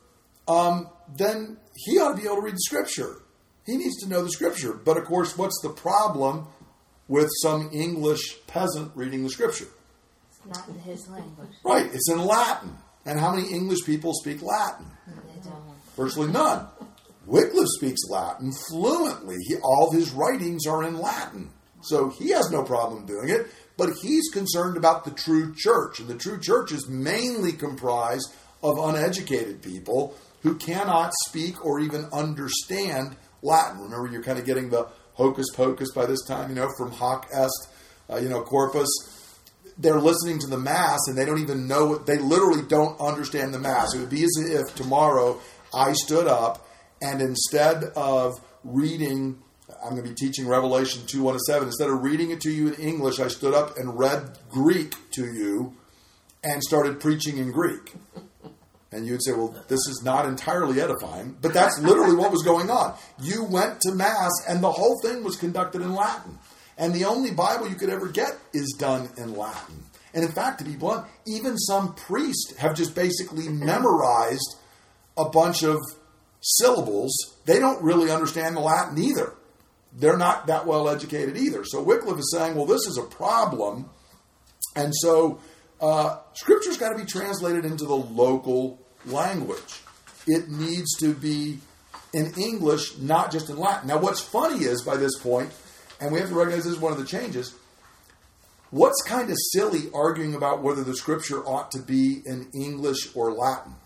Speaker 1: then he ought to be able to read the Scripture. He needs to know the Scripture. But of course, what's the problem with some English peasant reading the Scripture?
Speaker 5: It's not in his language.
Speaker 1: Right, it's in Latin. And how many English people speak Latin?
Speaker 5: They don't.
Speaker 1: Virtually none. Wycliffe speaks Latin fluently. All of his writings are in Latin. So he has no problem doing it, but he's concerned about the true church. And the true church is mainly comprised of uneducated people who cannot speak or even understand Latin. Remember, you're kind of getting the hocus pocus by this time, from hoc est, corpus. They're listening to the Mass and they don't even know they literally don't understand the Mass. It would be as if tomorrow I stood up and instead of reading, I'm going to be teaching Revelation 2:1-7, instead of reading it to you in English, I stood up and read Greek to you and started preaching in Greek. And you'd say, well, this is not entirely edifying, but that's literally what was going on. You went to Mass and the whole thing was conducted in Latin. And the only Bible you could ever get is done in Latin. And in fact, to be blunt, even some priests have just basically memorized a bunch of syllables. They don't really understand the Latin either. They're not that well educated either. So Wycliffe is saying, well, this is a problem. And so Scripture's got to be translated into the local language. It needs to be in English, not just in Latin. Now, what's funny is, by this point, and we have to recognize this is one of the changes. What's kind of silly arguing about whether the Scripture ought to be in English or Latin?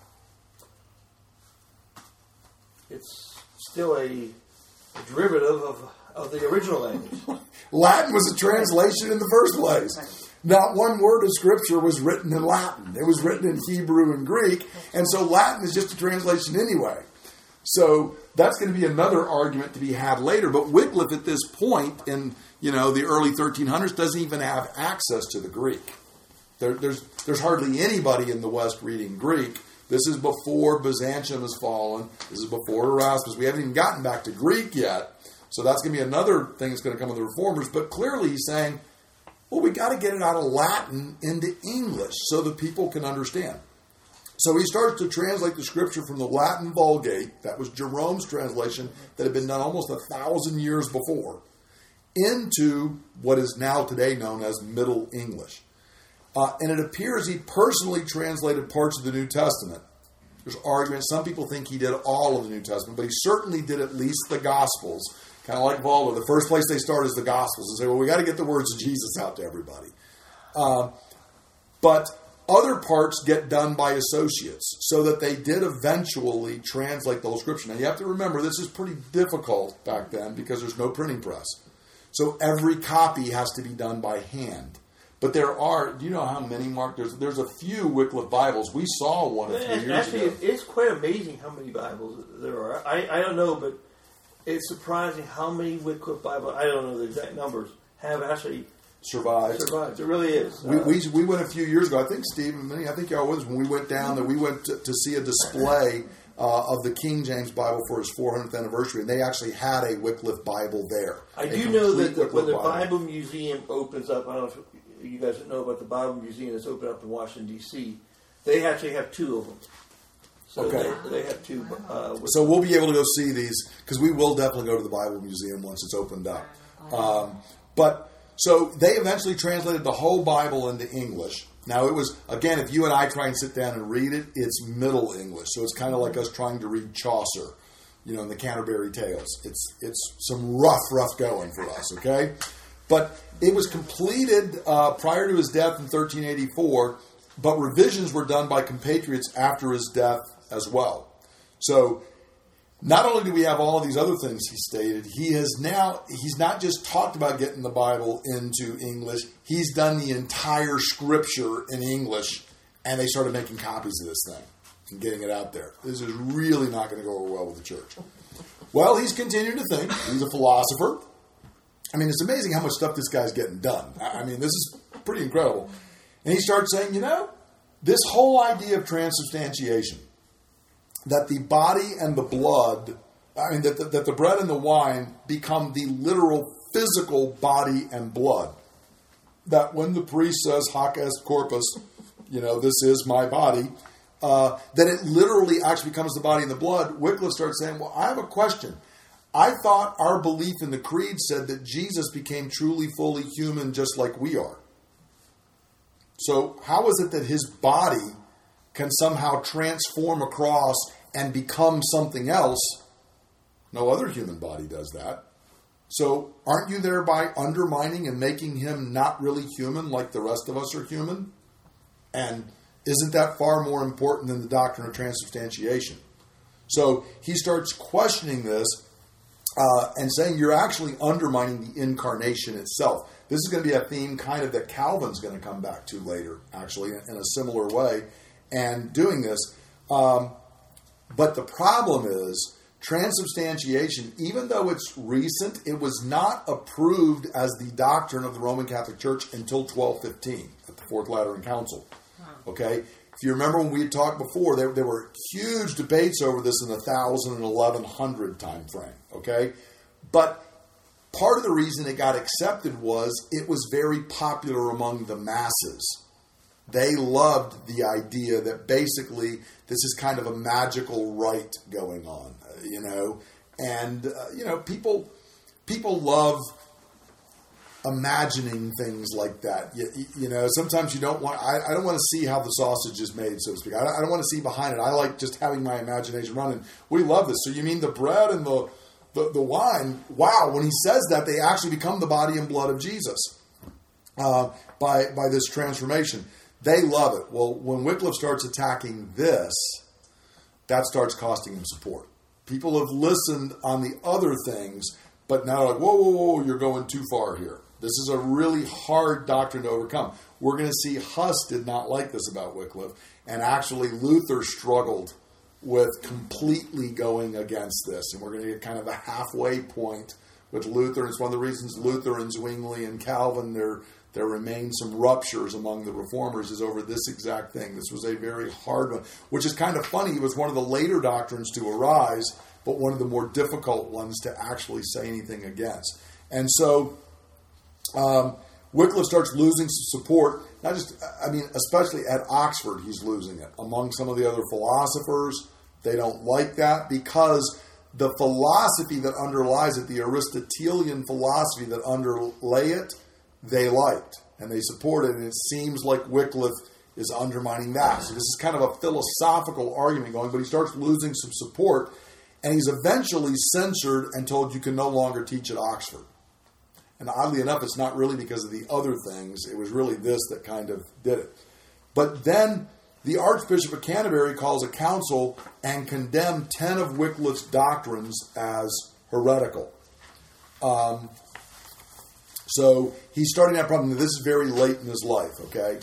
Speaker 2: It's still a derivative of the original language.
Speaker 1: Latin was a translation in the first place. Not one word of Scripture was written in Latin. It was written in Hebrew and Greek, and so Latin is just a translation anyway. So that's going to be another argument to be had later. But Wycliffe at this point in the early 1300s doesn't even have access to the Greek. There's hardly anybody in the West reading Greek. This is before Byzantium has fallen. This is before Erasmus. We haven't even gotten back to Greek yet. So that's going to be another thing that's going to come with the Reformers. But clearly he's saying, well, we got to get it out of Latin into English so that people can understand. So he starts to translate the Scripture from the Latin Vulgate, that was Jerome's translation that had been done almost 1,000 years before, into what is now today known as Middle English. And it appears he personally translated parts of the New Testament. There's arguments. Some people think he did all of the New Testament, but he certainly did at least the Gospels. Kind of like Volvo. The first place they start is the Gospels and say, well, we got to get the words of Jesus out to everybody. But other parts get done by associates, so that they did eventually translate the whole Scripture. Now, you have to remember, this is pretty difficult back then because there's no printing press. So every copy has to be done by hand. But there are, do you know how many, Mark? There's a few Wycliffe Bibles. We saw one a few years ago.
Speaker 2: It's quite amazing how many Bibles there are. I don't know, but it's surprising how many Wycliffe Bibles, I don't know the exact numbers, have actually
Speaker 1: survived.
Speaker 2: It really is.
Speaker 1: We went a few years ago. I think Steve and Minnie, I think y'all was when we went down there. We went to see a display of the King James Bible for his 400th anniversary, and they actually had a Wycliffe Bible there.
Speaker 2: I do know that when the Bible Museum opens up, I don't know if you guys know about the Bible Museum that's opened up in Washington, D.C., they actually have two of them. So
Speaker 1: okay.
Speaker 2: They have two.
Speaker 1: So we'll be able to go see these, because we will definitely go to the Bible Museum once it's opened up. So they eventually translated the whole Bible into English. Now it was, again, if you and I try and sit down and read it, it's Middle English. So it's kind of like us trying to read Chaucer, in the Canterbury Tales. It's some rough going for us, okay? But it was completed prior to his death in 1384, but revisions were done by compatriots after his death as well. So not only do we have all of these other things he stated, he's not just talked about getting the Bible into English, he's done the entire Scripture in English, and they started making copies of this thing and getting it out there. This is really not going to go over well with the church. Well, he's continuing to think. He's a philosopher. I mean, it's amazing how much stuff this guy's getting done. I mean, this is pretty incredible. And he starts saying, this whole idea of transubstantiation, that the body and the blood, that the bread and the wine become the literal physical body and blood. That when the priest says, hoc est corpus, this is my body, then it literally actually becomes the body and the blood. Wycliffe starts saying, well, I have a question. I thought our belief in the creed said that Jesus became truly, fully human just like we are. So how is it that his body can somehow transform across and become something else? No other human body does that. So aren't you thereby undermining and making him not really human like the rest of us are human? And isn't that far more important than the doctrine of transubstantiation? So he starts questioning this and saying you're actually undermining the incarnation itself. This is going to be a theme kind of that Calvin's going to come back to later, actually, in a similar way, and doing this. But the problem is, transubstantiation, even though it's recent, it was not approved as the doctrine of the Roman Catholic Church until 1215 at the Fourth Lateran Council. Okay? If you remember when we had talked before, there were huge debates over this in the 1000 and 1100 time frame. Okay? But part of the reason it got accepted was it was very popular among the masses. They loved the idea that basically this is kind of a magical rite going on, and people love imagining things like that. Sometimes you don't want. I don't want to see how the sausage is made, so to speak. I don't want to see behind it. I like just having my imagination running. We love this. So you mean the bread and the the wine, wow, when he says that, they actually become the body and blood of Jesus by this transformation. They love it. Well, when Wycliffe starts attacking this, that starts costing him support. People have listened on the other things, but now they're like, whoa, you're going too far here. This is a really hard doctrine to overcome. We're going to see Huss did not like this about Wycliffe, and actually Luther struggled with completely going against this. And we're going to get kind of a halfway point with Luther. It's one of the reasons Luther and Zwingli and Calvin, there remain some ruptures among the reformers is over this exact thing. This was a very hard one, which is kind of funny. It was one of the later doctrines to arise, but one of the more difficult ones to actually say anything against. And so Wycliffe starts losing some support, especially at Oxford, he's losing it. Among some of the other philosophers, they don't like that because the philosophy that underlies it, the Aristotelian philosophy that underlay it, they liked and they supported, and it seems like Wycliffe is undermining that. So this is kind of a philosophical argument going, but he starts losing some support, and he's eventually censored and told you can no longer teach at Oxford. And oddly enough, it's not really because of the other things. It was really this that kind of did it. But then the Archbishop of Canterbury calls a council and condemned 10 of Wycliffe's doctrines as heretical. So he's starting that problem. This is very late in his life, okay?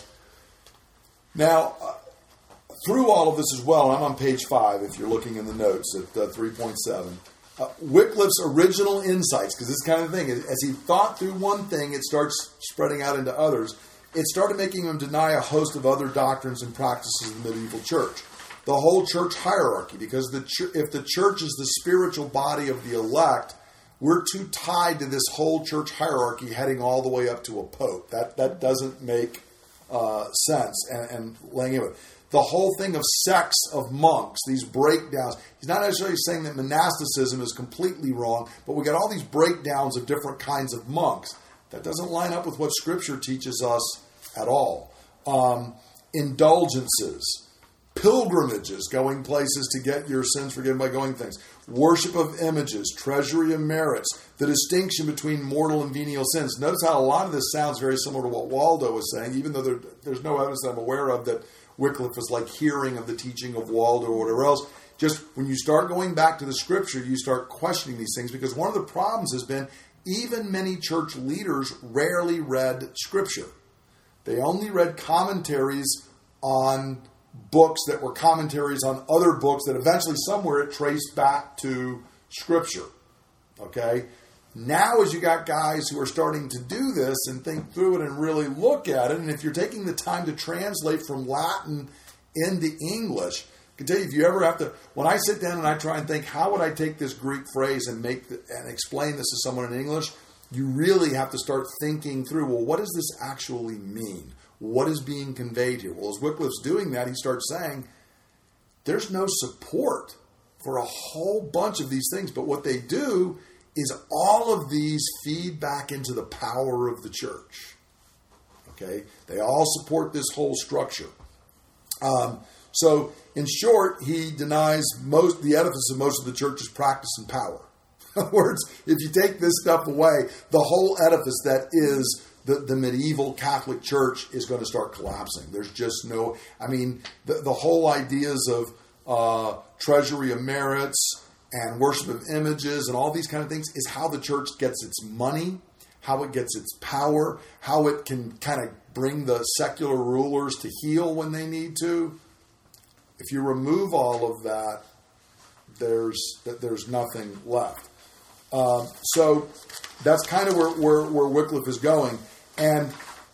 Speaker 1: Now, through all of this as well, and I'm on page 5 if you're looking in the notes at 3.7, Wycliffe's original insights, because this kind of thing, as he thought through one thing, it starts spreading out into others. It started making him deny a host of other doctrines and practices of the medieval church. The whole church hierarchy, because if the church is the spiritual body of the elect, we're too tied to this whole church hierarchy heading all the way up to a pope. That doesn't make sense. And laying into it. The whole thing of sects of monks, these breakdowns. He's not necessarily saying that monasticism is completely wrong, but we got all these breakdowns of different kinds of monks. That doesn't line up with what Scripture teaches us at all. Indulgences, pilgrimages, going places to get your sins forgiven by going things. Worship of images, treasury of merits, the distinction between mortal and venial sins. Notice how a lot of this sounds very similar to what Waldo was saying, even though there's no evidence that I'm aware of that Wycliffe was like hearing of the teaching of Waldo or whatever else. Just when you start going back to the Scripture, you start questioning these things, because one of the problems has been even many church leaders rarely read Scripture. They only read commentaries on books that were commentaries on other books that eventually somewhere it traced back to Scripture. Okay? Now as you got guys who are starting to do this and think through it and really look at it, and if you're taking the time to translate from Latin into English, I can tell you, if you ever have to, when I sit down and I try and think, how would I take this Greek phrase and and explain this to someone in English, you really have to start thinking through, well, what does this actually mean? What is being conveyed here? Well, as Wycliffe's doing that, he starts saying, there's no support for a whole bunch of these things, but what they do is all of these feed back into the power of the church. Okay? They all support this whole structure. So, in short, he denies the edifice of most of the church's practice and power. In other words, if you take this stuff away, the whole edifice that is the medieval Catholic Church is going to start collapsing. There's just no... the whole ideas of treasury of merits and worship of images and all these kind of things is how the church gets its money, how it gets its power, how it can kind of bring the secular rulers to heel when they need to. If you remove all of that, there's nothing left. So that's kind of where Wycliffe is going. And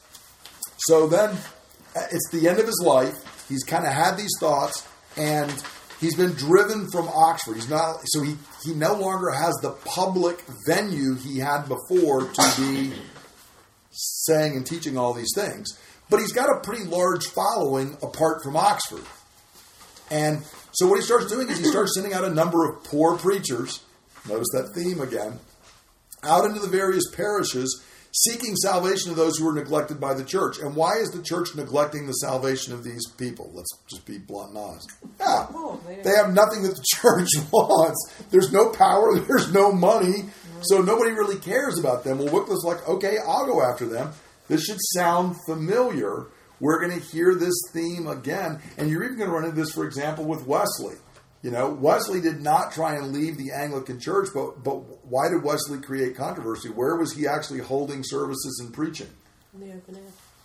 Speaker 1: so then it's the end of his life. He's kind of had these thoughts, and he's been driven from Oxford. He no longer has the public venue he had before to be saying and teaching all these things. But he's got a pretty large following apart from Oxford. And so what he starts doing is he starts sending out a number of poor preachers, notice that theme again, out into the various parishes, seeking salvation of those who are neglected by the church. And why is the church neglecting the salvation of these people? Let's just be blunt and honest. Yeah, they have nothing that the church wants. There's no power. There's no money. So nobody really cares about them. Well, Wycliffe's like, okay, I'll go after them. This should sound familiar. We're going to hear this theme again. And you're even going to run into this, for example, with Wesley. Wesley did not try and leave the Anglican Church, but why did Wesley create controversy? Where was he actually holding services and preaching?
Speaker 6: In the open air.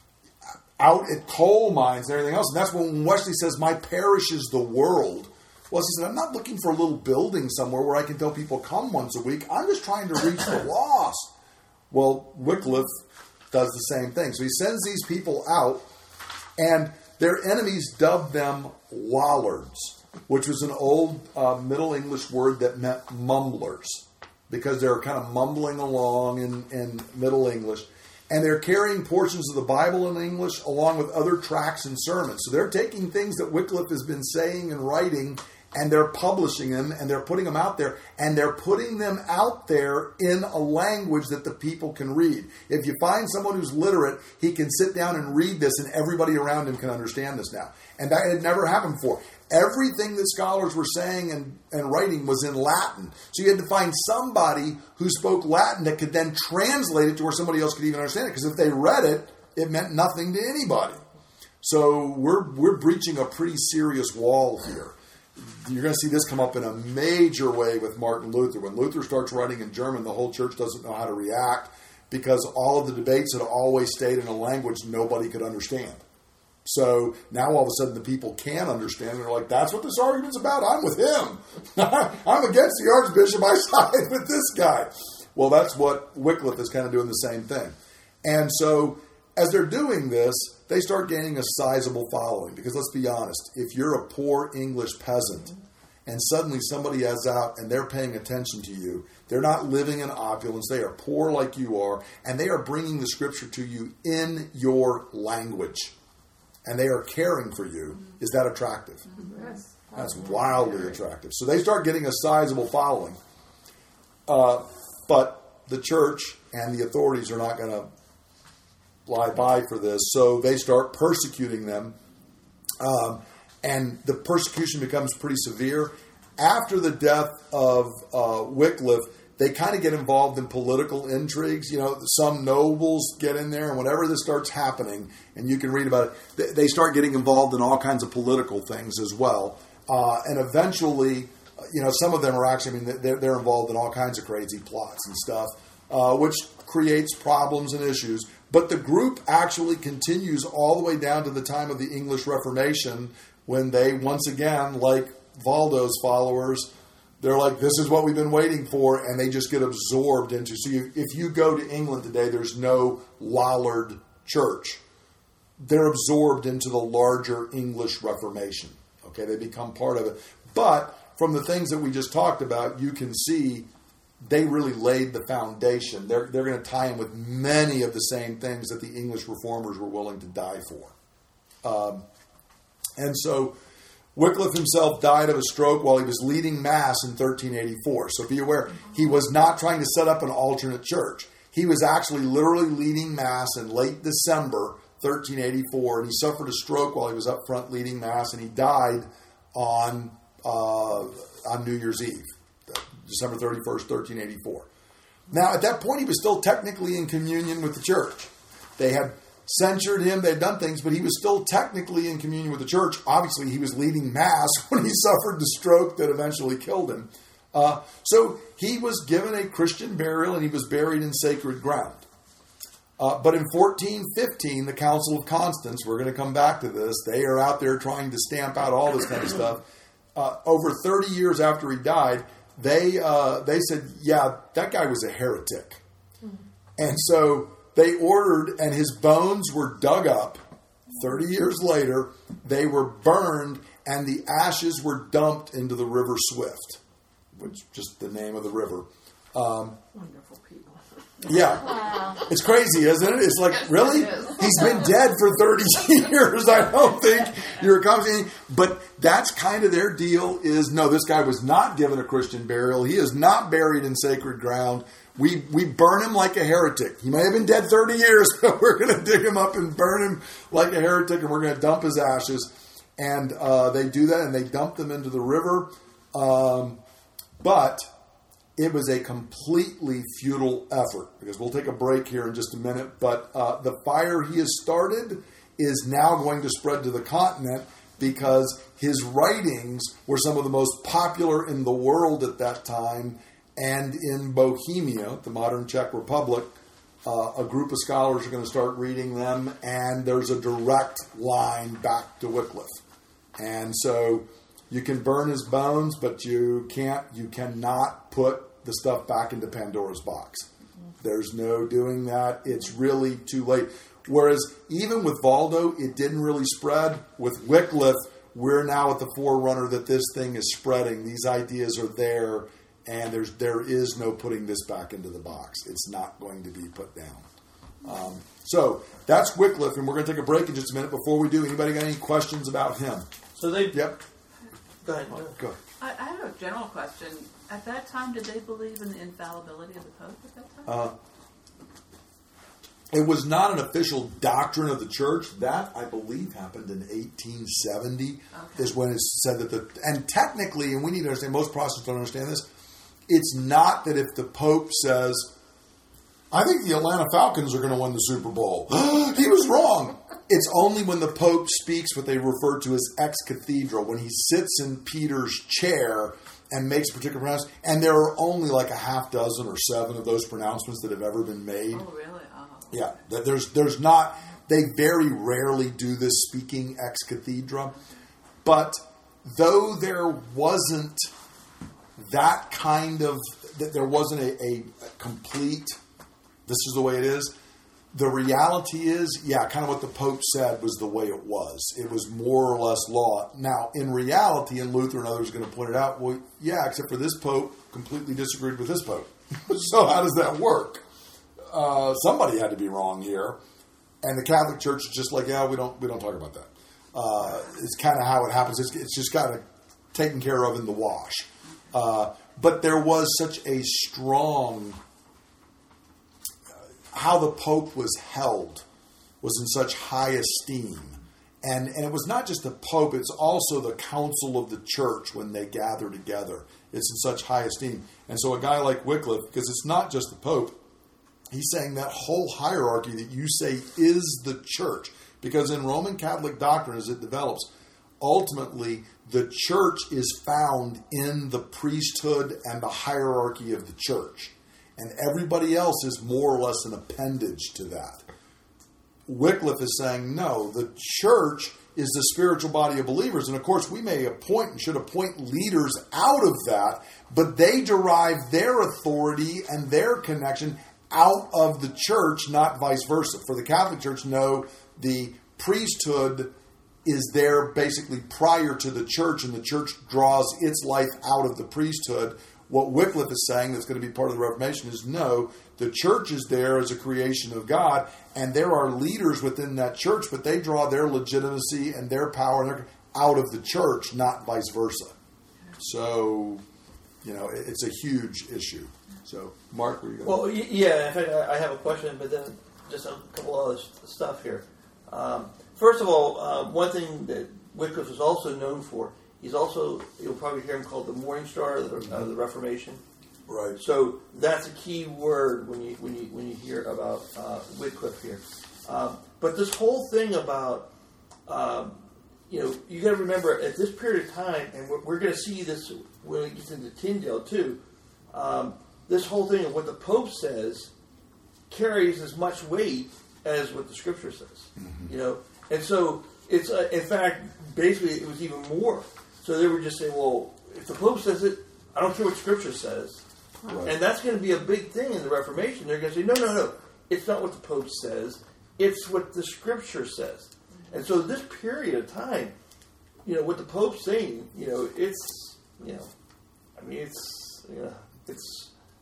Speaker 1: Out at coal mines and everything else. And that's when Wesley says, my parish is the world. Wesley said, I'm not looking for a little building somewhere where I can tell people come once a week. I'm just trying to reach the lost. Well, Wycliffe does the same thing. So he sends these people out, and their enemies dubbed them Lollards, which was an old Middle English word that meant mumblers, because they're kind of mumbling along in Middle English. And they're carrying portions of the Bible in English along with other tracts and sermons. So they're taking things that Wycliffe has been saying and writing, and they're publishing them, and they're putting them out there, and they're putting them out there in a language that the people can read. If you find someone who's literate, he can sit down and read this, and everybody around him can understand this now. And that had never happened before. Everything that scholars were saying and writing was in Latin. So you had to find somebody who spoke Latin that could then translate it to where somebody else could even understand it. Because if they read it, it meant nothing to anybody. So we're breaching a pretty serious wall here. You're going to see this come up in a major way with Martin Luther. When Luther starts writing in German, the whole church doesn't know how to react because all of the debates had always stayed in a language nobody could understand. So now all of a sudden the people can understand. They're like, that's what this argument's about. I'm with him. I'm against the archbishop. I side with this guy. Well, that's what Wycliffe is kind of doing the same thing. And so as they're doing this, they start gaining a sizable following. Because let's be honest, if you're a poor English peasant and suddenly somebody is out and they're paying attention to you, they're not living in opulence, they are poor like you are, and they are bringing the scripture to you in your language, and they are caring for you, is that attractive?
Speaker 6: Yes.
Speaker 1: That's wildly attractive. So they start getting a sizable following. But the church and the authorities are not going to lie by for this, so they start persecuting them. And the persecution becomes pretty severe. After the death of Wycliffe, they kind of get involved in political intrigues. Some nobles get in there, and whenever this starts happening, and you can read about it, they start getting involved in all kinds of political things as well. And eventually, some of them are actually, they're involved in all kinds of crazy plots and stuff, which creates problems and issues. But the group actually continues all the way down to the time of the English Reformation, when they, once again, like Waldo's followers, they're like, this is what we've been waiting for, and they just get absorbed into. So if you go to England today, there's no Lollard church. They're absorbed into the larger English Reformation. Okay, they become part of it. But from the things that we just talked about, you can see they really laid the foundation. They're going to tie in with many of the same things that the English reformers were willing to die for. And so Wycliffe himself died of a stroke while he was leading Mass in 1384. So be aware, he was not trying to set up an alternate church. He was actually literally leading Mass in late December 1384, and he suffered a stroke while he was up front leading Mass, and he died on New Year's Eve, December 31st, 1384. Now, at that point, he was still technically in communion with the church. They had censured him, they had done things, but he was still technically in communion with the church. Obviously, he was leading Mass when he suffered the stroke that eventually killed him. So he was given a Christian burial, and he was buried in sacred ground. But in 1415, the Council of Constance, we're going to come back to this, they are out there trying to stamp out all this kind of stuff. Over 30 years after he died, they said, yeah, that guy was a heretic. And so they ordered, and his bones were dug up. 30 years later, they were burned, and the ashes were dumped into the River Swift, which is just the name of the river.
Speaker 4: Wonderful people.
Speaker 1: Yeah.
Speaker 5: Wow.
Speaker 1: It's crazy, isn't it? It's like, really? He's been dead for 30 years. I don't think you're accomplishing. But that's kind of their deal is, no, this guy was not given a Christian burial. He is not buried in sacred ground. We burn him like a heretic. He may have been dead 30 years, but we're going to dig him up and burn him like a heretic, and we're going to dump his ashes. And they do that, and they dump them into the river. But it was a completely futile effort, because we'll take a break here in just a minute. But the fire he has started is now going to spread to the continent, because his writings were some of the most popular in the world at that time. And in Bohemia, the modern Czech Republic, a group of scholars are going to start reading them, and there's a direct line back to Wycliffe. And so you can burn his bones, but you cannot put the stuff back into Pandora's box. There's no doing that. It's really too late. Whereas even with Valdo, it didn't really spread. With Wycliffe, we're now at the forerunner that this thing is spreading. These ideas are there, and there is no putting this back into the box. It's not going to be put down. So that's Wycliffe, and we're going to take a break in just a minute. Before we do, anybody got any questions about him?
Speaker 2: So they...
Speaker 1: Yep.
Speaker 2: Go ahead.
Speaker 1: Go ahead.
Speaker 6: I have a general question. At that time, did they believe in the infallibility of the Pope at that time?
Speaker 1: It was not an official doctrine of the church. That, I believe, happened in 1870, is when it's said that and technically, and we need to understand, most Protestants don't understand this, it's not that if the Pope says, I think the Atlanta Falcons are going to win the Super Bowl. He was wrong. It's only when the Pope speaks what they refer to as ex cathedra, when he sits in Peter's chair and makes a particular pronouncement. And there are only like a half dozen or 7 of those pronouncements that have ever been made.
Speaker 6: Oh, really? Oh.
Speaker 1: Yeah. There's not, they very rarely do this speaking ex cathedra. But though there wasn't that kind of, that there wasn't a complete, this is the way it is, the reality is, kind of what the Pope said was the way it was. It was more or less law. Now, in reality, and Luther and others are going to point it out, well, except for this Pope completely disagreed with this Pope. So how does that work? Somebody had to be wrong here. And the Catholic Church is just like, we don't talk about that. It's kind of how it happens. It's just kind of taken care of in the wash. But there was such a strong... how the Pope was held was in such high esteem. And it was not just the Pope, it's also the council of the church when they gather together. It's in such high esteem. And so a guy like Wycliffe, because it's not just the Pope, he's saying that whole hierarchy that you say is the church. Because in Roman Catholic doctrine, as it develops, ultimately the church is found in the priesthood and the hierarchy of the church. And everybody else is more or less an appendage to that. Wycliffe is saying, no, the church is the spiritual body of believers. And of course, we may appoint and should appoint leaders out of that, but they derive their authority and their connection out of the church, not vice versa. For the Catholic Church, no, the priesthood is there basically prior to the church, and the church draws its life out of the priesthood. What Wycliffe is saying that's going to be part of the Reformation is, no, the church is there as a creation of God, and there are leaders within that church, but they draw their legitimacy and their power out of the church, not vice versa. So, it's a huge issue. So, Mark, where are you going?
Speaker 2: Well, in fact, I have a question, but then just a couple other stuff here. First of all, one thing that Wycliffe is also known for, you'll probably hear him called the Morning Star of the Reformation.
Speaker 1: Right.
Speaker 2: So that's a key word when you hear about Wycliffe here. But this whole thing about, you got to remember at this period of time, and we're going to see this when it gets into Tyndale too, this whole thing of what the Pope says carries as much weight as what the Scripture says. Mm-hmm. And so it's in fact basically it was even more. So they were just saying, well, if the Pope says it, I don't care what Scripture says. Right. And that's going to be a big thing in the Reformation. They're going to say, no. It's not what the Pope says. It's what the Scripture says. And so this period of time, what the Pope's saying, it's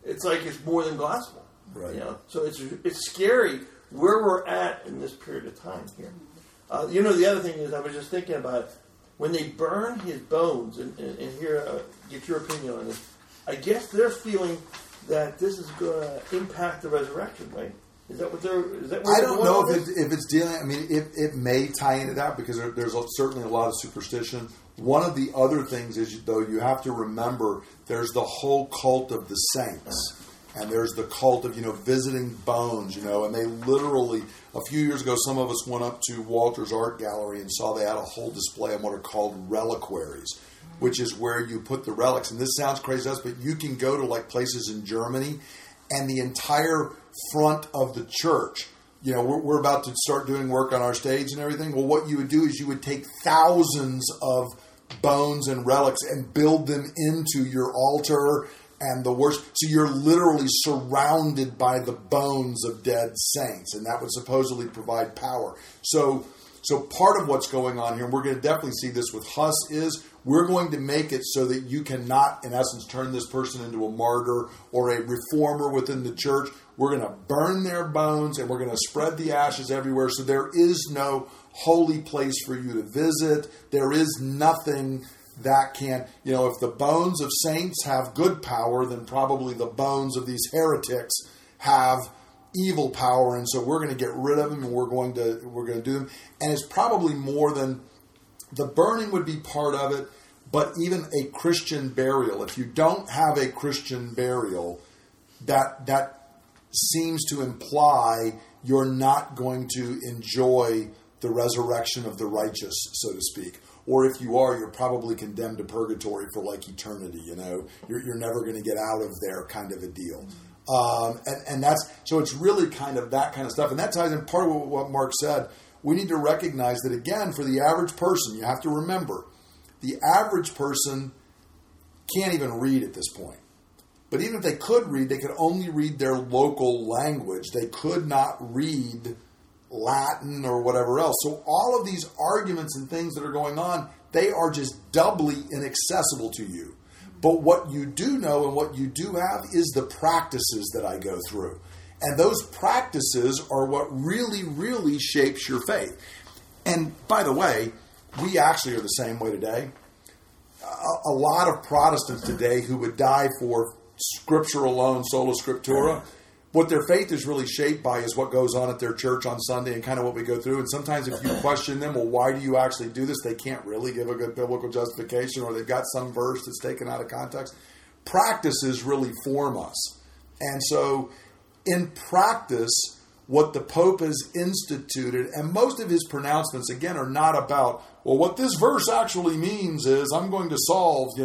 Speaker 2: it's like it's more than gospel.
Speaker 1: Right.
Speaker 2: You know? So it's scary where we're at in this period of time here. The other thing is, I was just thinking about when they burn his bones, and here, get your opinion on this. I guess they're feeling that this is going to impact the resurrection, right? Is that what they're?
Speaker 1: I don't know if it's dealing. I mean, it may tie into that because there's certainly a lot of superstition. One of the other things is, though, you have to remember there's the whole cult of the saints, and there's the cult of visiting bones, and they literally a few years ago, some of us went up to Walter's Art Gallery and saw they had a whole display of what are called reliquaries, which is where you put the relics. And this sounds crazy to us, but you can go to like places in Germany, and the entire front of the church, we're about to start doing work on our stage and everything. Well, what you would do is you would take thousands of bones and relics and build them into your altar and the worship. So you're literally surrounded by the bones of dead saints, and that would supposedly provide power. So part of what's going on here, and we're going to definitely see this with Huss, is we're going to make it so that you cannot, in essence, turn this person into a martyr or a reformer within the church. We're going to burn their bones, and we're going to spread the ashes everywhere. So there is no holy place for you to visit. There is nothing that can, if the bones of saints have good power, then probably the bones of these heretics have evil power, and so we're going to get rid of them, and we're going to do them. And it's probably more than the burning would be part of it, but even a Christian burial. If you don't have a Christian burial, that seems to imply you're not going to enjoy the resurrection of the righteous, so to speak. Or if you are, you're probably condemned to purgatory for like eternity. You're never going to get out of there, kind of a deal. And that's so it's really kind of that kind of stuff, and that ties in part of what Mark said. We need to recognize that again, for the average person, you have to remember the average person can't even read at this point. But even if they could read, they could only read their local language. They could not read Latin or whatever else. So all of these arguments and things that are going on, they are just doubly inaccessible to you. But what you do know and what you do have is the practices that I go through. And those practices are what really, really shapes your faith. And by the way, we actually are the same way today. A lot of Protestants today who would die for Scripture alone, sola scriptura, what their faith is really shaped by is what goes on at their church on Sunday and kind of what we go through. And sometimes if you question them, well, why do you actually do this? They can't really give a good biblical justification, or they've got some verse that's taken out of context. Practices really form us. And so in practice, what the Pope has instituted, and most of his pronouncements, again, are not about, well, what this verse actually means is I'm going to solve,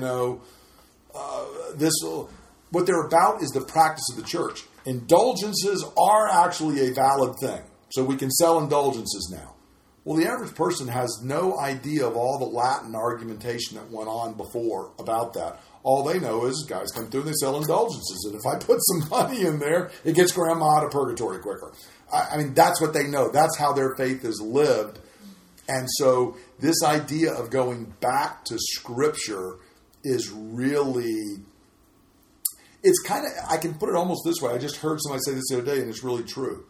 Speaker 1: this. What they're about is the practice of the church. Indulgences are actually a valid thing. So we can sell indulgences now. Well, the average person has no idea of all the Latin argumentation that went on before about that. All they know is guys come through and they sell indulgences. And if I put some money in there, it gets grandma out of purgatory quicker. I mean, that's what they know. That's how their faith is lived. And so this idea of going back to Scripture is really... It's kind of, I can put it almost this way. I just heard somebody say this the other day, and it's really true.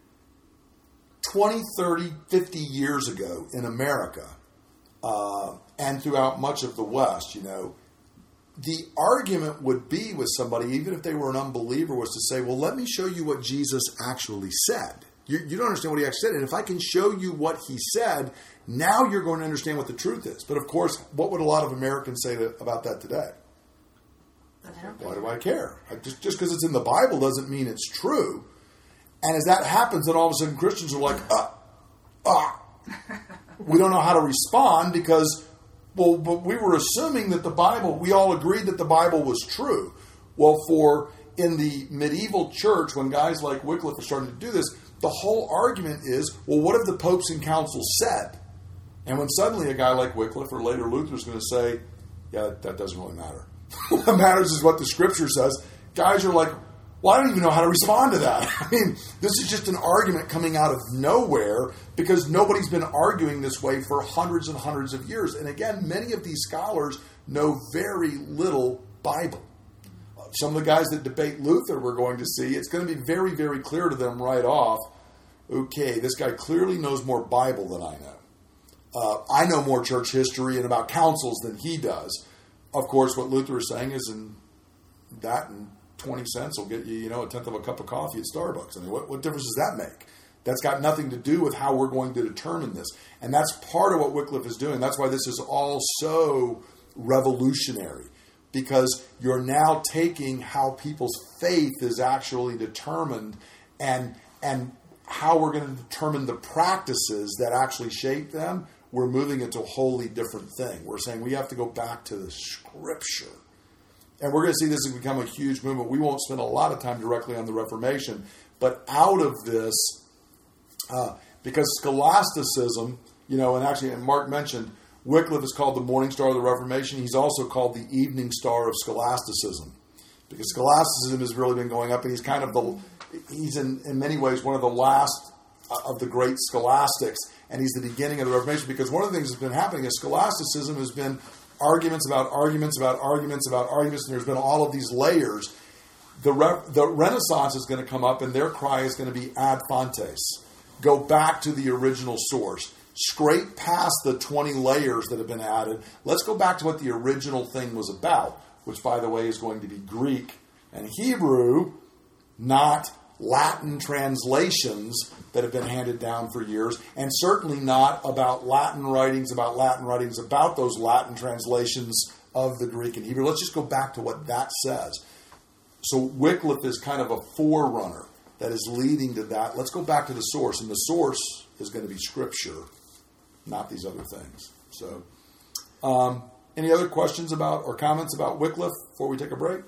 Speaker 1: 20, 30, 50 years ago in America, and throughout much of the West, the argument would be with somebody, even if they were an unbeliever, was to say, well, let me show you what Jesus actually said. You don't understand what he actually said. And if I can show you what he said, now you're going to understand what the truth is. But of course, what would a lot of Americans say about that today? Why do I care? Just because it's in the Bible doesn't mean it's true. And as that happens, then all of a sudden Christians are like, we don't know how to respond because, well, but we were assuming that the Bible, we all agreed that the Bible was true. Well, in the medieval church, when guys like Wycliffe are starting to do this, the whole argument is, well, what have the popes and councils said? And when suddenly a guy like Wycliffe or later Luther is going to say, yeah, that doesn't really matter. What matters is what the Scripture says. Guys are like, well, I don't even know how to respond to that. I mean, this is just an argument coming out of nowhere because nobody's been arguing this way for hundreds and hundreds of years. And again, many of these scholars know very little Bible. some of the guys that debate Luther we're going to see, it's going to be very, very clear to them right off, okay, this guy clearly knows more Bible than I know. I know more church history and about councils than he does. Of course, what Luther is saying is that and 20 cents will get you, a tenth of a cup of coffee at Starbucks. I mean, what difference does that make? That's got nothing to do with how we're going to determine this. And that's part of what Wycliffe is doing. That's why this is all so revolutionary, because you're now taking how people's faith is actually determined and how we're going to determine the practices that actually shape them. We're moving into a wholly different thing. We're saying we have to go back to the Scripture. And we're going to see this has become a huge movement. We won't spend a lot of time directly on the Reformation, but out of this, because scholasticism, and Mark mentioned, Wycliffe is called the morning star of the Reformation. He's also called the evening star of scholasticism, because scholasticism has really been going up, and he's in many ways one of the last of the great scholastics, and he's the beginning of the Reformation, because one of the things that's been happening is scholasticism has been arguments about arguments about arguments about arguments, and there's been all of these layers. The Renaissance is going to come up, and their cry is going to be ad fontes. Go back to the original source. Scrape past the 20 layers that have been added. Let's go back to what the original thing was about, which, by the way, is going to be Greek and Hebrew, not Latin translations that have been handed down for years, and certainly not about Latin writings about those Latin translations of the Greek and Hebrew. Let's just go back to what that says. So Wycliffe is kind of a forerunner that is leading to that. Let's go back to the source, and the source is going to be Scripture, not these other things. So, any other questions about or comments about Wycliffe before we take a break?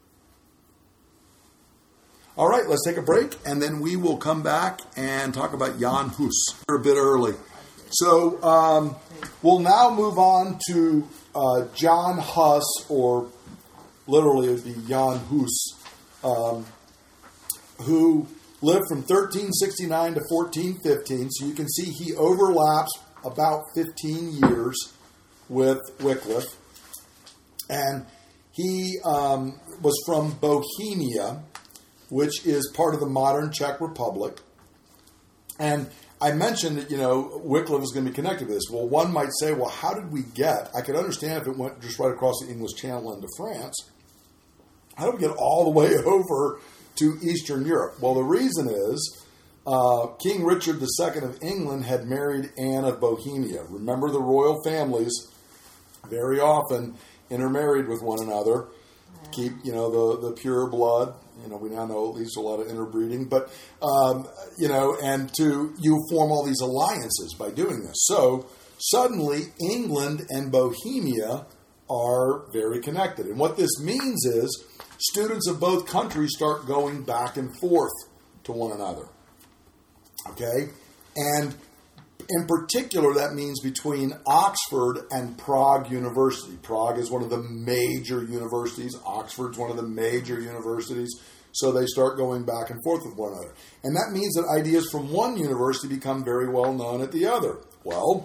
Speaker 1: All right, let's take a break, and then we will come back and talk about Jan Hus. We're a bit early. So we'll now move on to John Huss, or literally it would be Jan Hus, who lived from 1369 to 1415. So you can see he overlaps about 15 years with Wycliffe. And he was from Bohemia, which is part of the modern Czech Republic. And I mentioned that, Wycliffe is going to be connected to this. Well, one might say, well, how did we get? I could understand if it went just right across the English Channel into France. How did we get all the way over to Eastern Europe? Well, the reason is King Richard II of England had married Anne of Bohemia. Remember, the royal families very often intermarried with one another. Keep, the pure blood. We now know there's a lot of interbreeding, but, and you form all these alliances by doing this. So suddenly England and Bohemia are very connected. And what this means is students of both countries start going back and forth to one another. Okay? And in particular, that means between Oxford and Prague University. Prague is one of the major universities. Oxford's one of the major universities. So they start going back and forth with one another. And that means that ideas from one university become very well known at the other. Well,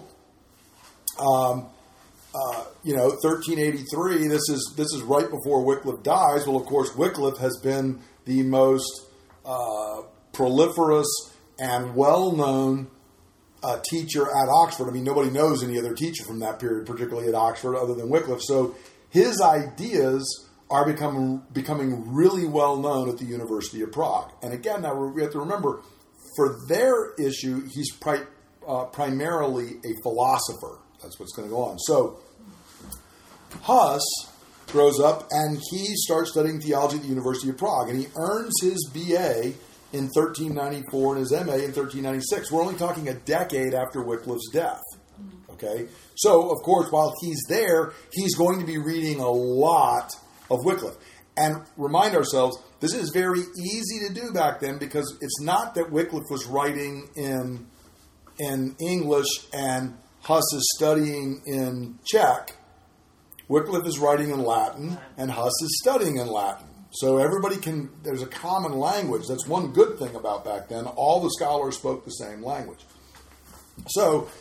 Speaker 1: 1383, this is right before Wycliffe dies. Well, of course, Wycliffe has been the most proliferous and well-known teacher at Oxford. I mean, nobody knows any other teacher from that period, particularly at Oxford, other than Wycliffe. So his ideas are becoming really well known at the University of Prague. And again, now we have to remember, for their issue, he's primarily a philosopher. That's what's going to go on. So Huss grows up and he starts studying theology at the University of Prague, and he earns his BA in 1394 and his MA in 1396. We're only talking a decade after Wycliffe's death. Okay? So, of course, while he's there, he's going to be reading a lot of Wycliffe. And remind ourselves, this is very easy to do back then, because it's not that Wycliffe was writing in English and Huss is studying in Czech. Wycliffe is writing in Latin and Huss is studying in Latin. So there's a common language. That's one good thing about back then. All the scholars spoke the same language. So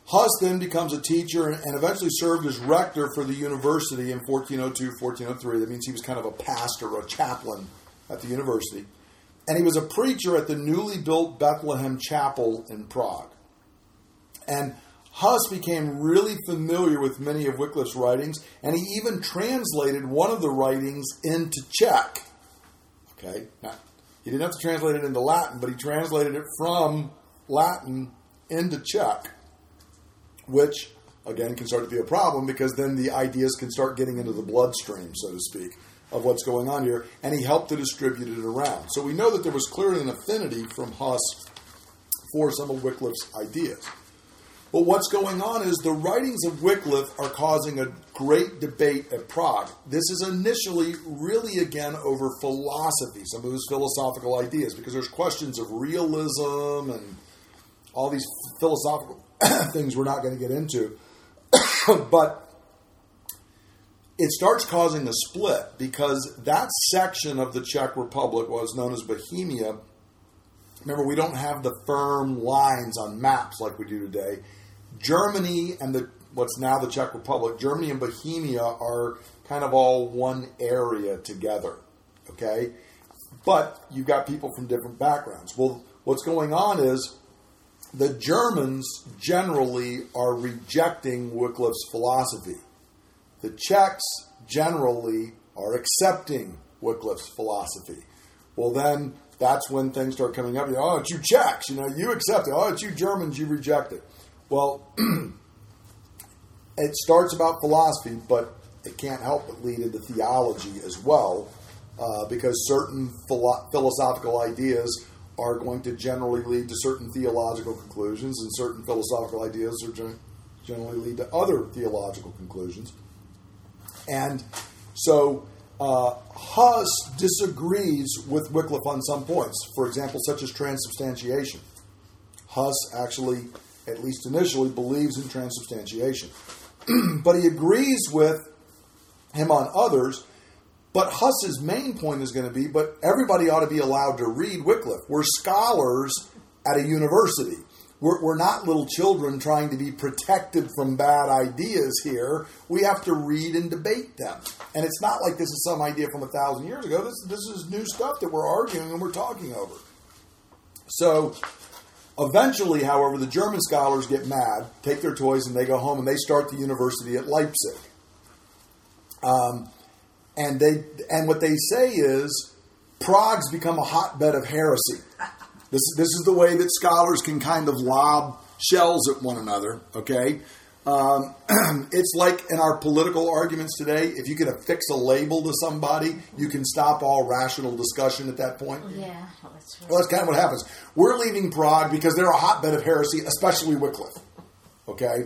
Speaker 1: Huss then becomes a teacher and eventually served as rector for the university in 1402, 1403. That means he was kind of a pastor or a chaplain at the university. And he was a preacher at the newly built Bethlehem Chapel in Prague. And Huss became really familiar with many of Wycliffe's writings, and he even translated one of the writings into Czech. Okay, now, he didn't have to translate it into Latin, but he translated it from Latin into Czech, which, again, can start to be a problem because then the ideas can start getting into the bloodstream, so to speak, of what's going on here, and he helped to distribute it around. So we know that there was clearly an affinity from Huss for some of Wycliffe's ideas. But what's going on is the writings of Wycliffe are causing a great debate at Prague. This is initially really, again, over philosophy, some of his philosophical ideas, because there's questions of realism and all these philosophical things we're not going to get into. But it starts causing a split because that section of the Czech Republic was known as Bohemia. Remember, we don't have the firm lines on maps like we do today. Germany and what's now the Czech Republic, Germany and Bohemia are kind of all one area together, okay? But you've got people from different backgrounds. Well, what's going on is the Germans generally are rejecting Wycliffe's philosophy. The Czechs generally are accepting Wycliffe's philosophy. Well, then that's when things start coming up. Oh, it's you Czechs, you accept it. Oh, it's you Germans, you reject it. Well, it starts about philosophy, but it can't help but lead into theology as well, because certain philosophical ideas are going to generally lead to certain theological conclusions, and certain philosophical ideas are generally lead to other theological conclusions. And so Huss disagrees with Wycliffe on some points, for example, such as transubstantiation. Huss actually, at least initially, believes in transubstantiation. But he agrees with him on others. But Huss's main point is going to be, but everybody ought to be allowed to read Wycliffe. We're scholars at a university. We're not little children trying to be protected from bad ideas here. We have to read and debate them. And it's not like this is some idea from 1,000 years ago. This is new stuff that we're arguing and we're talking over. So eventually, however, the German scholars get mad, take their toys, and they go home and they start the university at Leipzig. And what they say is Prague's become a hotbed of heresy. This is the way that scholars can kind of lob shells at one another, okay? It's like in our political arguments today, if you can affix a label to somebody, you can stop all rational discussion at that point.
Speaker 5: Yeah, that's right.
Speaker 1: Well, that's kind of what happens. We're leaving Prague because they're a hotbed of heresy, especially Wycliffe, okay?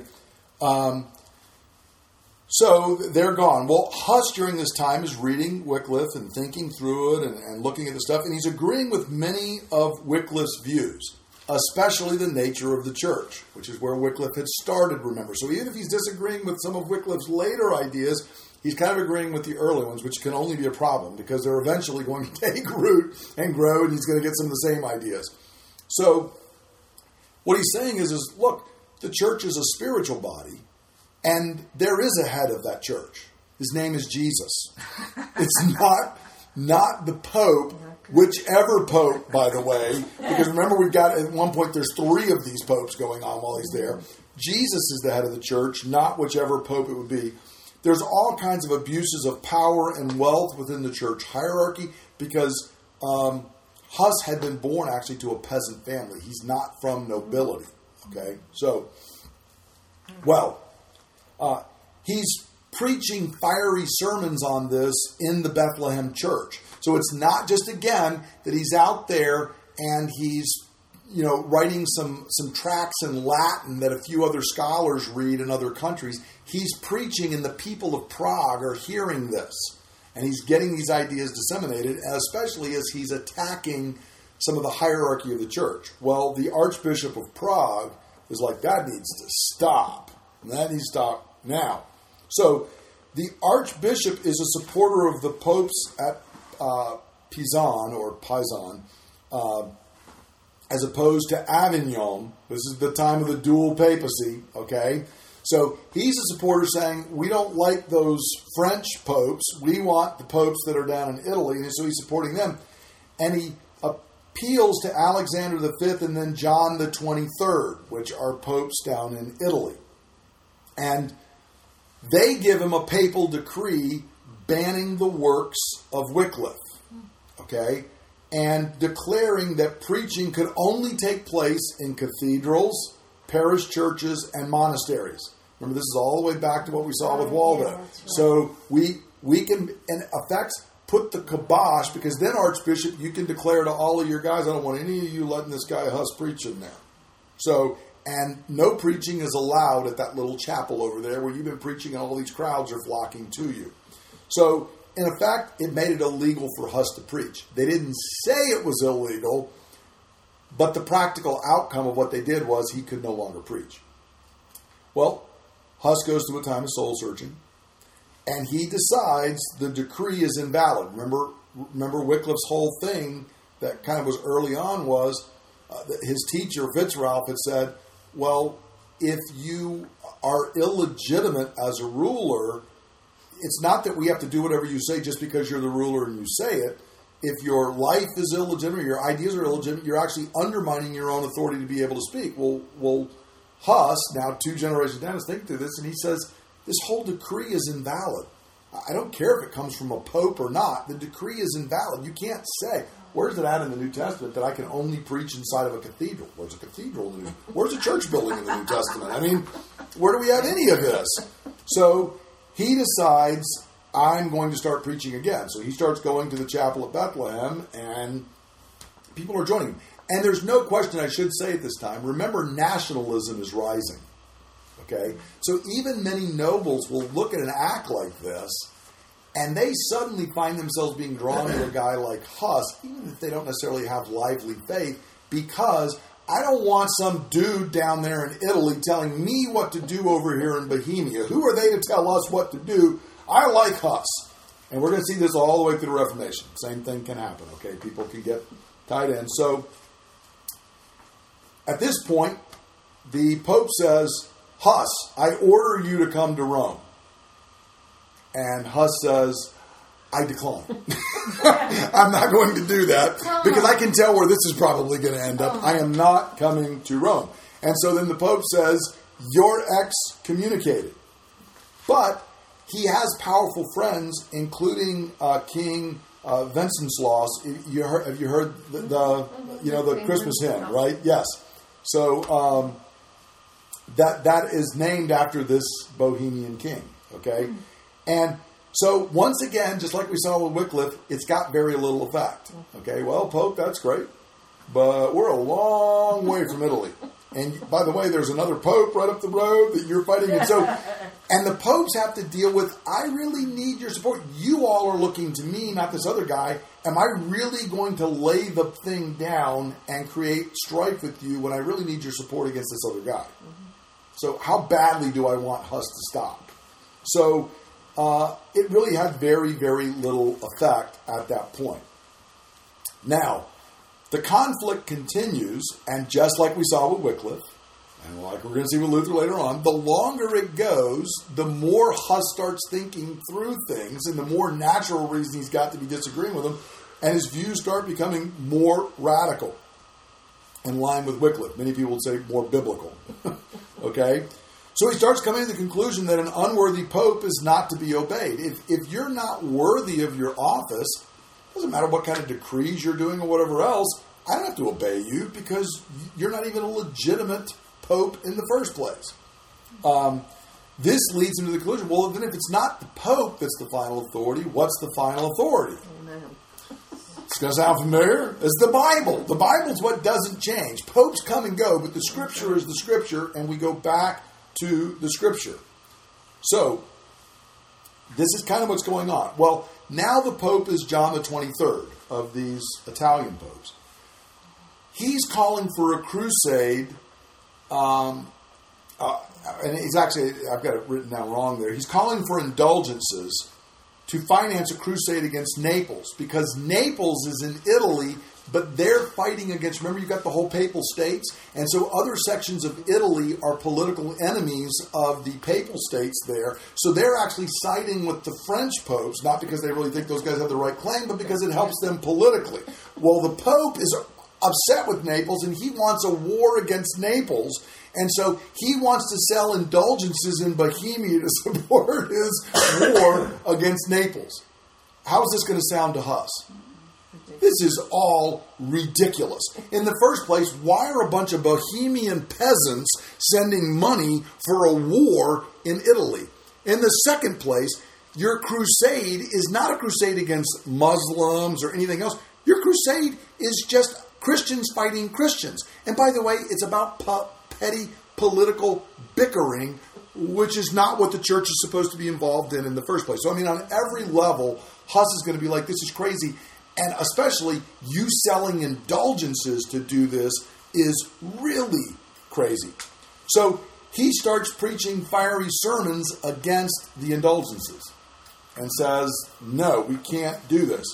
Speaker 1: So they're gone. Well, Huss during this time is reading Wycliffe and thinking through it and looking at the stuff, and he's agreeing with many of Wycliffe's views, especially the nature of the church, which is where Wycliffe had started, remember. So even if he's disagreeing with some of Wycliffe's later ideas, he's kind of agreeing with the early ones, which can only be a problem because they're eventually going to take root and grow, and he's going to get some of the same ideas. So what he's saying is look, the church is a spiritual body, and there is a head of that church. His name is Jesus. It's not the Pope, whichever Pope, by the way, because remember we've got, at one point, there's 3 of these popes going on while he's there. Jesus is the head of the church, not whichever Pope it would be. There's all kinds of abuses of power and wealth within the church hierarchy because Huss had been born actually to a peasant family. He's not from nobility. Okay? So, well, he's preaching fiery sermons on this in the Bethlehem church. So it's not just, again, that he's out there and he's, writing some tracts in Latin that a few other scholars read in other countries. He's preaching, and the people of Prague are hearing this. And he's getting these ideas disseminated, especially as he's attacking some of the hierarchy of the church. Well, the Archbishop of Prague is like, that needs to stop. And that needs to stop now. So the Archbishop is a supporter of the popes at Pizan, as opposed to Avignon. This is the time of the dual papacy, okay? So he's a supporter saying, we don't like those French popes. We want the popes that are down in Italy. And so he's supporting them. And he appeals to Alexander V and then John the 23rd, which are popes down in Italy. And they give him a papal decree banning the works of Wycliffe, okay? And declaring that preaching could only take place in cathedrals, parish churches, and monasteries. Remember, this is all the way back to what we saw with Waldo.
Speaker 5: Yeah, that's right.
Speaker 1: So we can, in effect, put the kibosh, because then, Archbishop, you can declare to all of your guys, I don't want any of you letting this guy Huss preach in there. So, and no preaching is allowed at that little chapel over there where you've been preaching and all these crowds are flocking to you. So, in effect, it made it illegal for Huss to preach. They didn't say it was illegal, but the practical outcome of what they did was he could no longer preach. Well, Huss goes through a time of soul searching, and he decides the decree is invalid. Remember Wycliffe's whole thing that kind of was early on was his teacher, Fitzralph, had said, well, if you are illegitimate as a ruler, it's not that we have to do whatever you say just because you're the ruler and you say it. If your life is illegitimate, your ideas are illegitimate, you're actually undermining your own authority to be able to speak. Well, Huss, now 2 generations down, is thinking through this, and he says, this whole decree is invalid. I don't care if it comes from a pope or not. The decree is invalid. You can't say, where's it at in the New Testament that I can only preach inside of a cathedral? Where's a cathedral in the New Where's a church building in the New Testament? I mean, where do we have any of this? So he decides, I'm going to start preaching again. So he starts going to the chapel at Bethlehem, and people are joining him. And there's no question, I should say at this time, remember, nationalism is rising. Okay? So even many nobles will look at an act like this, and they suddenly find themselves being drawn to a guy like Huss, even if they don't necessarily have lively faith, because I don't want some dude down there in Italy telling me what to do over here in Bohemia. Who are they to tell us what to do? I like Huss. And we're going to see this all the way through the Reformation. Same thing can happen, okay? People can get tied in. So, at this point, the Pope says, Huss, I order you to come to Rome. And Huss says, I decline. I'm not going to do that because I can tell where this is probably going to end up. I am not coming to Rome. And so then the Pope says, you're excommunicated. But he has powerful friends, including King Wenceslaus. Have you heard the Christmas hymn, right? Yes. So that is named after this Bohemian king. Okay, and so once again, just like we saw with Wycliffe, it's got very little effect. Okay, well, Pope, that's great, but we're a long way from Italy. And by the way, there's another Pope right up the road that you're fighting. And so, and the popes have to deal with, I really need your support. You all are looking to me, not this other guy. Am I really going to lay the thing down and create strife with you when I really need your support against this other guy? Mm-hmm. So how badly do I want Huss to stop? So it really had very, very little effect at that point. Now, the conflict continues, and just like we saw with Wycliffe, and like we're going to see with Luther later on, the longer it goes, the more Huss starts thinking through things, and the more natural reason he's got to be disagreeing with them, and his views start becoming more radical, in line with Wycliffe. Many people would say more biblical. Okay? So he starts coming to the conclusion that an unworthy pope is not to be obeyed. If you're not worthy of your office, it doesn't matter what kind of decrees you're doing or whatever else, I don't have to obey you because you're not even a legitimate pope in the first place. This leads him to the conclusion, well, then if it's not the pope that's the final authority, what's the final authority?
Speaker 2: Amen.
Speaker 1: It's going to sound familiar. It's the Bible. The Bible's what doesn't change. Popes come and go, but the Scripture is the Scripture, and we go back to the Scripture. So, this is kind of what's going on. Well, now the Pope is John the 23rd of these Italian popes. He's calling for a crusade, and he's actually, I've got it written down wrong there. He's calling for indulgences to finance a crusade against Naples, because Naples is in Italy, but they're fighting against, remember you've got the whole Papal States, and so other sections of Italy are political enemies of the Papal States there, so they're actually siding with the French popes, not because they really think those guys have the right claim, but because it helps them politically. Well, the Pope is upset with Naples, and he wants a war against Naples, and so he wants to sell indulgences in Bohemia to support his war against Naples. How is this going to sound to us? This is all ridiculous. In the first place, why are a bunch of Bohemian peasants sending money for a war in Italy? In the second place, your crusade is not a crusade against Muslims or anything else. Your crusade is just Christians fighting Christians. And by the way, it's about petty political bickering, which is not what the church is supposed to be involved in the first place. So, I mean, on every level, Huss is going to be like, this is crazy. And especially you selling indulgences to do this is really crazy. So he starts preaching fiery sermons against the indulgences and says, no, we can't do this.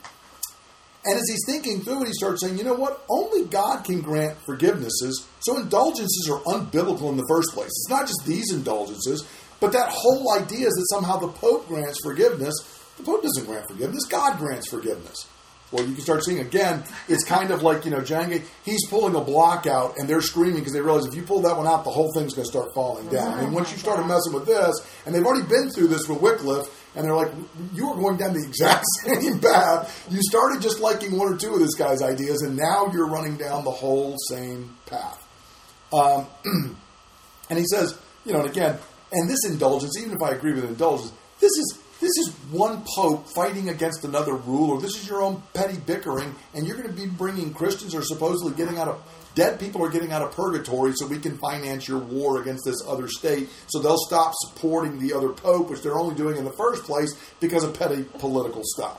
Speaker 1: And as he's thinking through it, he starts saying, you know what? Only God can grant forgivenesses. So indulgences are unbiblical in the first place. It's not just these indulgences, but that whole idea is that somehow the Pope grants forgiveness. The Pope doesn't grant forgiveness. God grants forgiveness. Well, you can start seeing, again, it's kind of like, Jenga, he's pulling a block out, and they're screaming because they realize if you pull that one out, the whole thing's going to start falling down. I mean, once you started messing with this, and they've already been through this with Wycliffe, and they're like, you were going down the exact same path. You started just liking one or two of this guy's ideas, and now you're running down the whole same path. And he says, and again, and this indulgence, even if I agree with indulgence, this is one pope fighting against another ruler. This is your own petty bickering, and you're going to be bringing Christians or supposedly dead people are getting out of purgatory so we can finance your war against this other state. So they'll stop supporting the other pope, which they're only doing in the first place because of petty political stuff.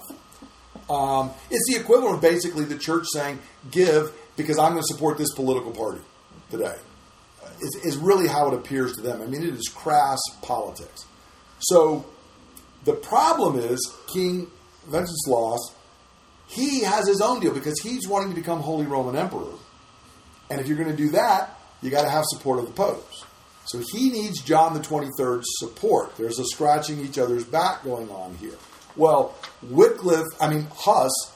Speaker 1: It's the equivalent of basically the church saying, give because I'm going to support this political party today. Is really how it appears to them. I mean, it is crass politics. So the problem is King Wenceslaus, he has his own deal because he's wanting to become Holy Roman Emperor. And if you're going to do that, you got to have support of the popes. So he needs John the 23rd's support. There's a scratching each other's back going on here. Well, Huss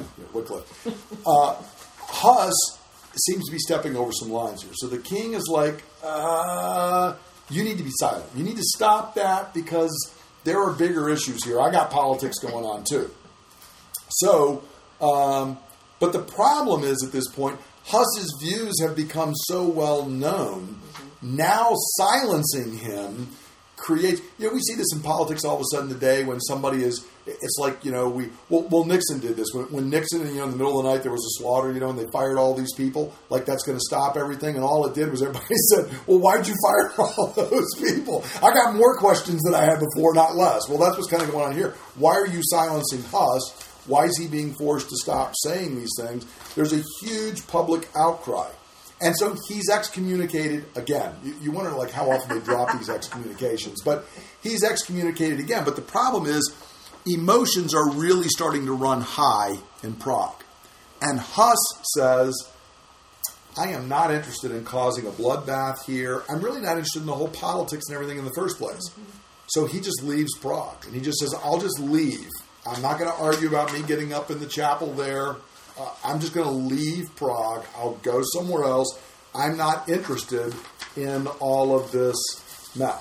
Speaker 1: seems to be stepping over some lines here. So the king is like, you need to be silent. You need to stop that because there are bigger issues here. I got politics going on too. So, but the problem is at this point, Huss's views have become so well known. Now silencing him creates, we see this in politics all of a sudden today when somebody is, it's like, Nixon did this. When Nixon, in the middle of the night there was a slaughter, and they fired all these people, like that's going to stop everything. And all it did was everybody said, well, why'd you fire all those people? I got more questions than I had before, not less. Well, that's what's kind of going on here. Why are you silencing Huss? Why is he being forced to stop saying these things? There's a huge public outcry. And so he's excommunicated again. You wonder how often they drop these excommunications. But he's excommunicated again. But the problem is emotions are really starting to run high in Prague. And Huss says, I am not interested in causing a bloodbath here. I'm really not interested in the whole politics and everything in the first place. So he just leaves Prague. And he just says, I'll just leave. I'm not going to argue about me getting up in the chapel there. I'm just going to leave Prague. I'll go somewhere else. I'm not interested in all of this mess.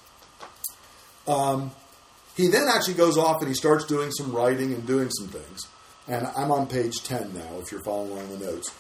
Speaker 1: He then actually goes off and he starts doing some writing and doing some things. And I'm on page 10 now, if you're following along the notes.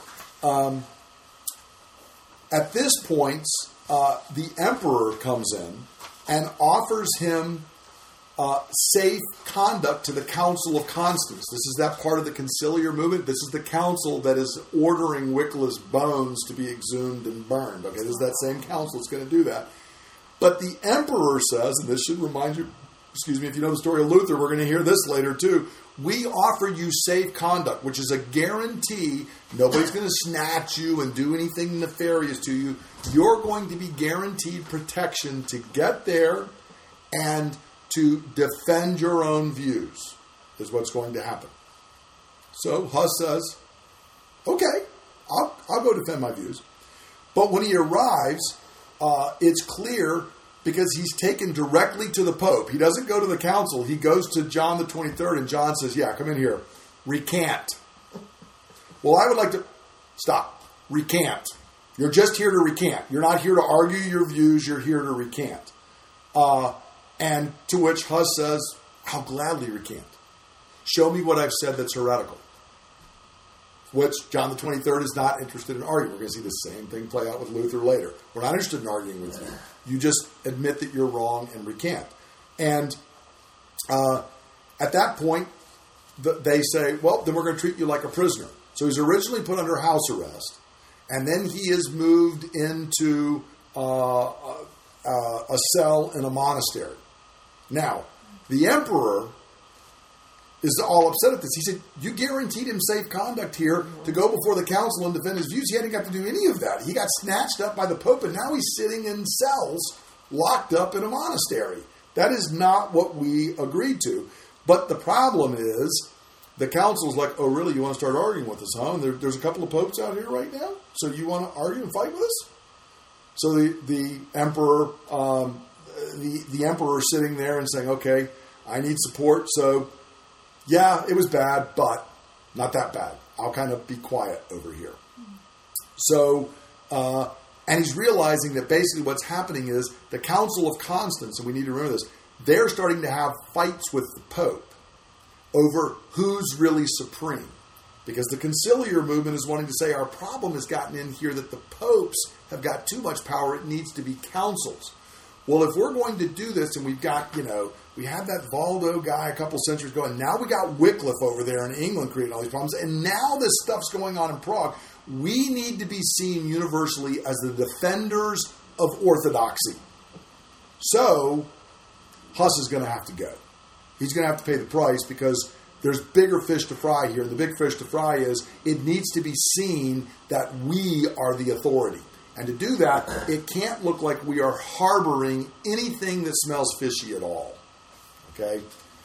Speaker 1: At this point, the emperor comes in and offers him safe conduct to the Council of Constance. This is that part of the conciliar movement. This is the council that is ordering Wycliffe's bones to be exhumed and burned. Okay, this is that same council that's going to do that. But the emperor says, and this should remind you, if you know the story of Luther, we're going to hear this later too. We offer you safe conduct, which is a guarantee. Nobody's going to snatch you and do anything nefarious to you. You're going to be guaranteed protection to get there and to defend your own views is what's going to happen. So Huss says, okay, I'll go defend my views. But when he arrives, it's clear because he's taken directly to the Pope. He doesn't go to the council. He goes to John the 23rd, and John says, yeah, come in here. Recant. Well, I would like to... Stop. Recant. You're just here to recant. You're not here to argue your views. You're here to recant. And to which Huss says, I'll gladly recant. Show me what I've said that's heretical. Which John the 23rd is not interested in arguing. We're going to see the same thing play out with Luther later. We're not interested in arguing with you. You just admit that you're wrong and recant. And at that point, they say, well, then we're going to treat you like a prisoner. So he's originally put under house arrest. And then he is moved into a cell in a monastery. Now, the emperor is all upset at this. He said, you guaranteed him safe conduct here to go before the council and defend his views. He hadn't got to do any of that. He got snatched up by the Pope, and now he's sitting in cells, locked up in a monastery. That is not what we agreed to. But the problem is, the council's like, oh, really, you want to start arguing with us, huh? And there's a couple of popes out here right now? So you want to argue and fight with us? So the emperor, the emperor is sitting there and saying, okay, I need support, so... yeah, it was bad, but not that bad. I'll kind of be quiet over here. So, and he's realizing that basically what's happening is the Council of Constance, and we need to remember this, they're starting to have fights with the Pope over who's really supreme. Because the conciliar movement is wanting to say our problem has gotten in here that the popes have got too much power. It needs to be councils. Well, if we're going to do this, and we've got, we had that Valdo guy a couple centuries ago, and now we got Wycliffe over there in England creating all these problems, and now this stuff's going on in Prague, we need to be seen universally as the defenders of orthodoxy. So, Huss is going to have to go. He's going to have to pay the price because there's bigger fish to fry here, and the big fish to fry is it needs to be seen that we are the authority. And to do that, it can't look like we are harboring anything that smells fishy at all. Okay?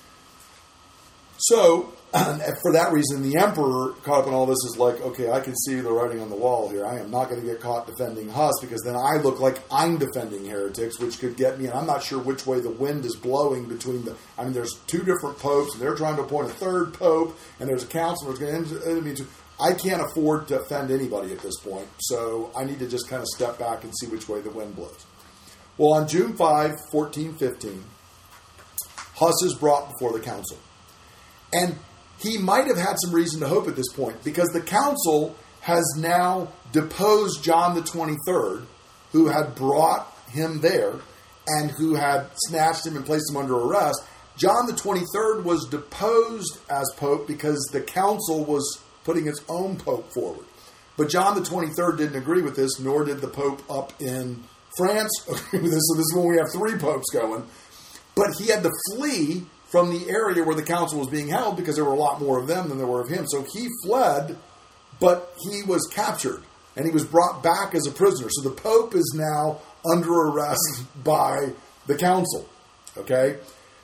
Speaker 1: So, for that reason, the emperor caught up in all this is like, okay, I can see the writing on the wall here. I am not going to get caught defending Huss because then I look like I'm defending heretics, which could get me, and I'm not sure which way the wind is blowing between there's two different popes, and they're trying to appoint a third pope, and there's a council that's going to I can't afford to offend anybody at this point, so I need to just kind of step back and see which way the wind blows. Well, on June 5, 1415, Huss is brought before the council. And he might have had some reason to hope at this point, because the council has now deposed John the 23rd, who had brought him there, and who had snatched him and placed him under arrest. John the 23rd was deposed as pope because the council was putting its own pope forward. But John the 23rd didn't agree with this, nor did the pope up in France agree with this. So this is when we have three popes going. But he had to flee from the area where the council was being held because there were a lot more of them than there were of him. So he fled, but he was captured, and he was brought back as a prisoner. So the pope is now under arrest by the council. Okay?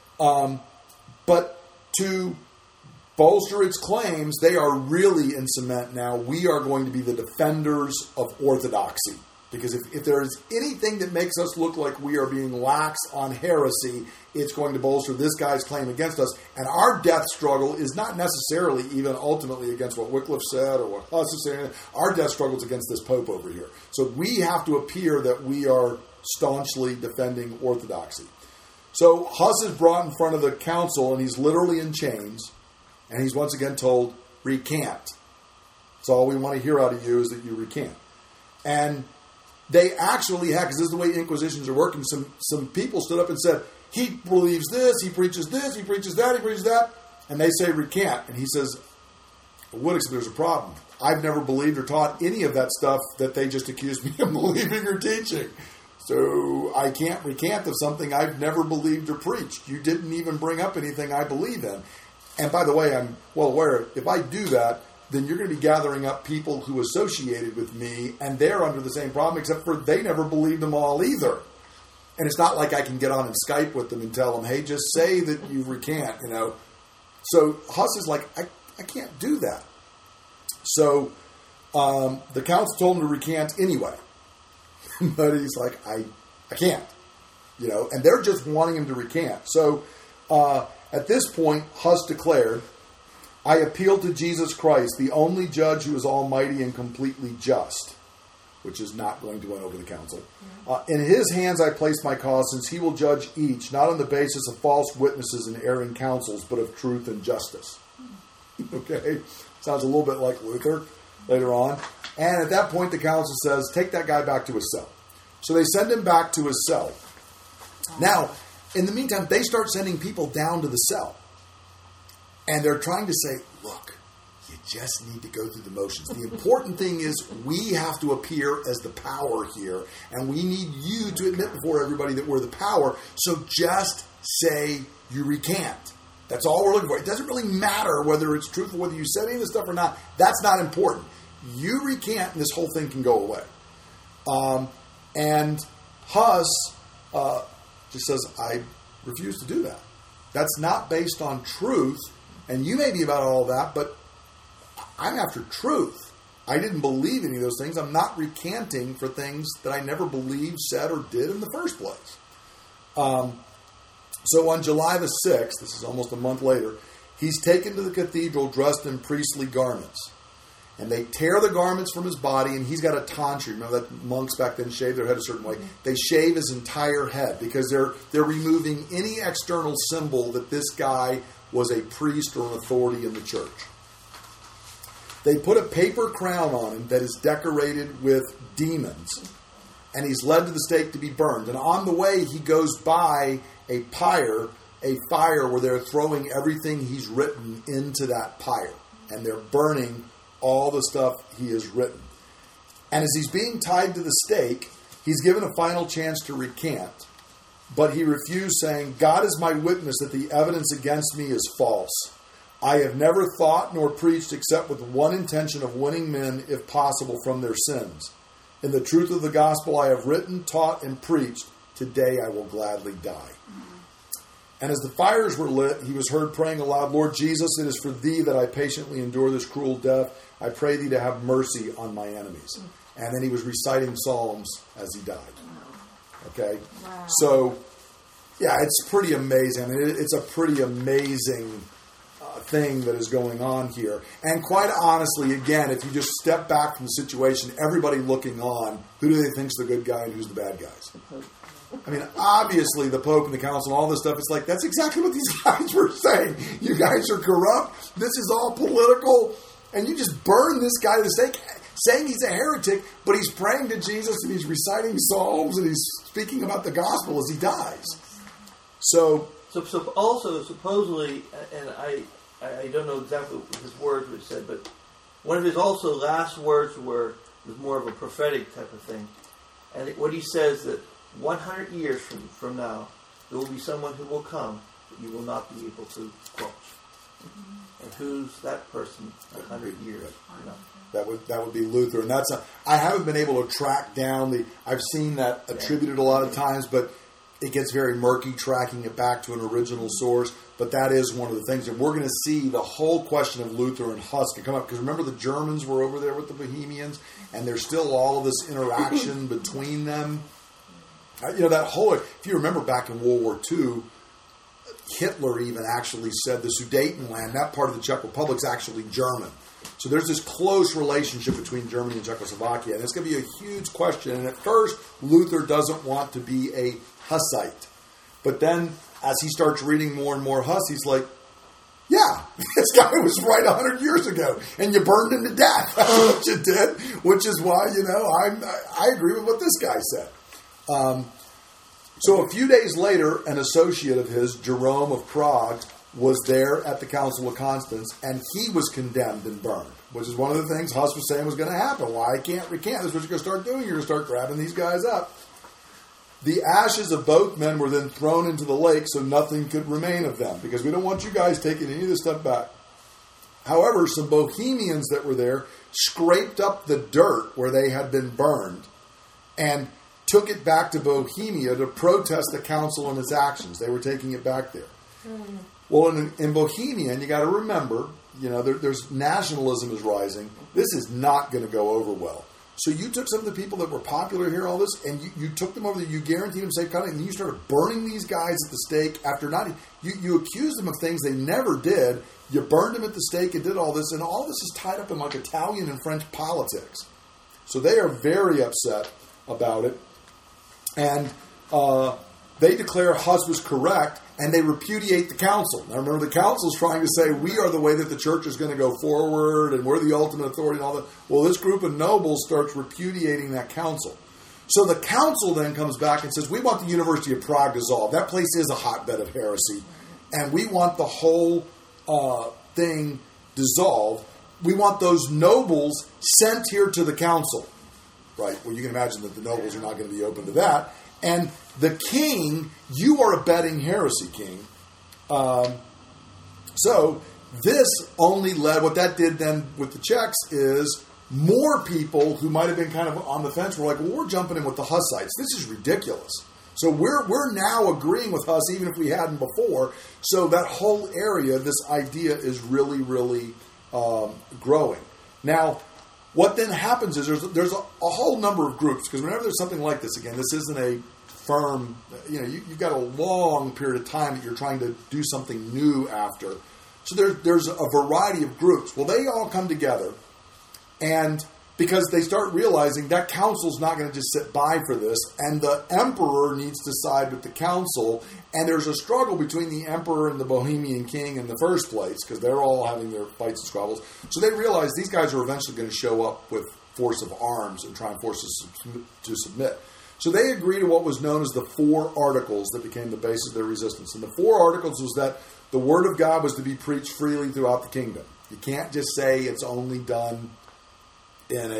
Speaker 1: But to bolster its claims, they are really in cement now. We are going to be the defenders of orthodoxy. Because if there is anything that makes us look like we are being lax on heresy, it's going to bolster this guy's claim against us. And our death struggle is not necessarily even ultimately against what Wycliffe said or what Huss is saying. Our death struggle is against this pope over here. So we have to appear that we are staunchly defending orthodoxy. So Huss is brought in front of the council, and he's literally in chains. And he's once again told, recant. So all we want to hear out of you is that you recant. And they actually had, because this is the way Inquisitions are working, some people stood up and said, he believes this, he preaches that, he preaches that. And they say recant. And he says, Woodix, there's a problem. I've never believed or taught any of that stuff that they just accused me of believing or teaching. So I can't recant of something I've never believed or preached. You didn't even bring up anything I believe in. And by the way, I'm well aware, if I do that, then you're going to be gathering up people who associated with me, and they're under the same problem, except for they never believed them all either. And it's not like I can get on and Skype with them and tell them, hey, just say that you recant, So Huss is like, I can't do that. So the council told him to recant anyway. But he's like, I can't. And they're just wanting him to recant. So at this point, Huss declared, I appeal to Jesus Christ, the only judge who is almighty and completely just, which is not going to win over the council. In his hands I place my cause, since he will judge each, not on the basis of false witnesses and erring counsels, but of truth and justice. Okay? Sounds a little bit like Luther later on. And at that point, the council says, take that guy back to his cell. So they send him back to his cell. Now, in the meantime, they start sending people down to the cell. And they're trying to say, look, you just need to go through the motions. The important thing is we have to appear as the power here, and we need you to admit before everybody that we're the power, so just say you recant. That's all we're looking for. It doesn't really matter whether it's truthful, whether you said any of this stuff or not. That's not important. You recant, and this whole thing can go away. And Huss just says, I refuse to do that. That's not based on truth. And you may be about all that, but I'm after truth. I didn't believe any of those things. I'm not recanting for things that I never believed, said, or did in the first place. So on July the 6th, this is almost a month later, he's taken to the cathedral dressed in priestly garments. And they tear the garments from his body, and he's got a tonsure. Remember that monks back then shaved their head a certain way? They shave his entire head because they're removing any external symbol that this guy was a priest or an authority in the church. They put a paper crown on him that is decorated with demons, and he's led to the stake to be burned. And on the way, he goes by a fire where they're throwing everything he's written into that pyre, and they're burning all the stuff he has written. And as he's being tied to the stake, he's given a final chance to recant, but he refused, saying, God is my witness that the evidence against me is false. I have never thought nor preached except with one intention of winning men, if possible, from their sins. In the truth of the gospel I have written, taught, and preached. Today I will gladly die. And as the fires were lit, he was heard praying aloud, Lord Jesus, it is for thee that I patiently endure this cruel death. I pray thee to have mercy on my enemies. And then he was reciting Psalms as he died. Okay?
Speaker 5: Wow.
Speaker 1: So, yeah, it's pretty amazing. I mean, it's a pretty amazing thing that is going on here. And quite honestly, again, if you just step back from the situation, everybody looking on, who do they think's the good guy and who's the bad guys? I mean, obviously, the Pope and the Council and all this stuff, it's like, that's exactly what these guys were saying. You guys are corrupt. This is all political. And you just burn this guy to the stake, saying he's a heretic, but he's praying to Jesus and he's reciting psalms and he's speaking about the gospel as he dies. So
Speaker 2: also, supposedly, and I don't know exactly what his words were said, but one of his also last words was more of a prophetic type of thing. And what he says that 100 years from now, there will be someone who will come that you will not be able to quench. Mm-hmm. And who's that person 100 years from now?
Speaker 1: That would be Luther. And I haven't been able to track down I've seen that attributed a lot of times, but it gets very murky tracking it back to an original source. But that is one of the things. And we're going to see the whole question of Luther and Huss come up. Because remember, the Germans were over there with the Bohemians, and there's still all of this interaction between them. That whole, if you remember back in World War II, Hitler even actually said the Sudetenland, that part of the Czech Republic, is actually German. So there's this close relationship between Germany and Czechoslovakia. And it's going to be a huge question. And at first, Luther doesn't want to be a Hussite. But then, as he starts reading more and more Huss, he's like, yeah, this guy was right 100 years ago, and you burned him to death. That's what you did, which is why, I agree with what this guy said. So a few days later, an associate of his, Jerome of Prague, was there at the Council of Constance, and he was condemned and burned, which is one of the things Huss was saying was going to happen. Why I can't recant. This is what you're going to start doing. You're going to start grabbing these guys up. The ashes of both men were then thrown into the lake, so nothing could remain of them, because we don't want you guys taking any of this stuff back. However, some Bohemians that were there scraped up the dirt where they had been burned and took it back to Bohemia to protest the council and its actions. They were taking it back there. Well, in Bohemia, and you got to remember, there's nationalism is rising. This is not going to go over well. So you took some of the people that were popular here, all this, and you took them over there. You guaranteed them safe conduct, and then you started burning these guys at the stake after not. You accused them of things they never did. You burned them at the stake and did all this, and all this is tied up in like Italian and French politics. So they are very upset about it, and they declare Huss was correct, and they repudiate the council. Now remember, the council is trying to say, we are the way that the church is going to go forward, and we're the ultimate authority and all that. Well, this group of nobles starts repudiating that council. So the council then comes back and says, we want the University of Prague dissolved. That place is a hotbed of heresy, and we want the whole thing dissolved. We want those nobles sent here to the council. Right? Well, you can imagine that the nobles are not going to be open to that. And the king, you are abetting heresy, king. So this only led, what that did then with the Czechs is more people who might have been kind of on the fence were like, well, we're jumping in with the Hussites. This is ridiculous. So we're now agreeing with Huss, even if we hadn't before. So that whole area, this idea is really, really growing. Now, what then happens is there's a whole number of groups, because whenever there's something like this, again, this isn't a firm, you've got a long period of time that you're trying to do something new after. So there's a variety of groups. Well, they all come together, and because they start realizing that council's not going to just sit by for this, and the emperor needs to side with the council, and there's a struggle between the emperor and the Bohemian king in the first place, because they're all having their fights and squabbles. So they realize these guys are eventually going to show up with force of arms and try and force us to submit. So they agree to what was known as the 4 Articles that became the basis of their resistance. And the 4 Articles was that the word of God was to be preached freely throughout the kingdom. You can't just say it's only done in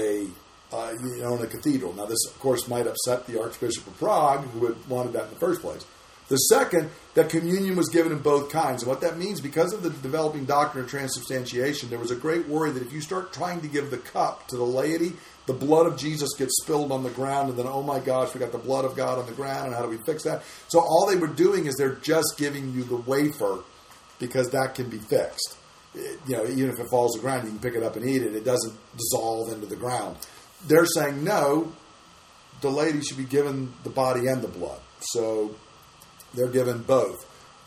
Speaker 1: a cathedral. Now, this, of course, might upset the Archbishop of Prague, who had wanted that in the first place. The second, that communion was given in both kinds. And what that means, because of the developing doctrine of transubstantiation, there was a great worry that if you start trying to give the cup to the laity, the blood of Jesus gets spilled on the ground, and then, oh my gosh, we got the blood of God on the ground, and how do we fix that? So all they were doing is they're just giving you the wafer, because that can be fixed. Even if it falls to the ground, you can pick it up and eat it. It doesn't dissolve into the ground. They're saying, no, the laity should be given the body and the blood. So they're given both.